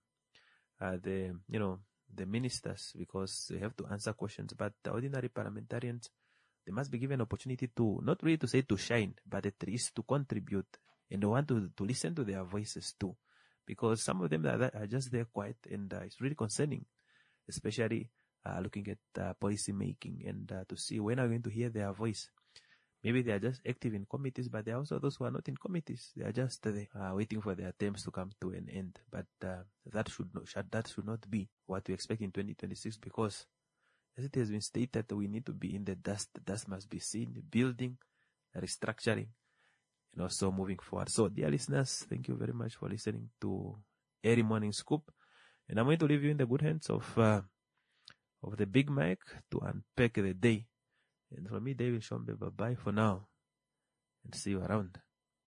ministers, because they have to answer questions. But the ordinary parliamentarians, they must be given an opportunity to, not really to say to shine, but at least to contribute, and they want to listen to their voices too. Because some of them are just there quiet, and it's really concerning, especially looking at policy making, and to see when are we going to hear their voice. Maybe they are just active in committees, but there are also those who are not in committees. They are just waiting for their terms to come to an end. But that should not be what we expect in 2026, because as it has been stated, we need to be in the dust. The dust must be seen, building, restructuring, and also moving forward. So, dear listeners, thank you very much for listening to Early Morning Scoop. And I'm going to leave you in the good hands of the Big Mike to unpack the day. And from me, David Shombe, bye-bye for now, and see you around.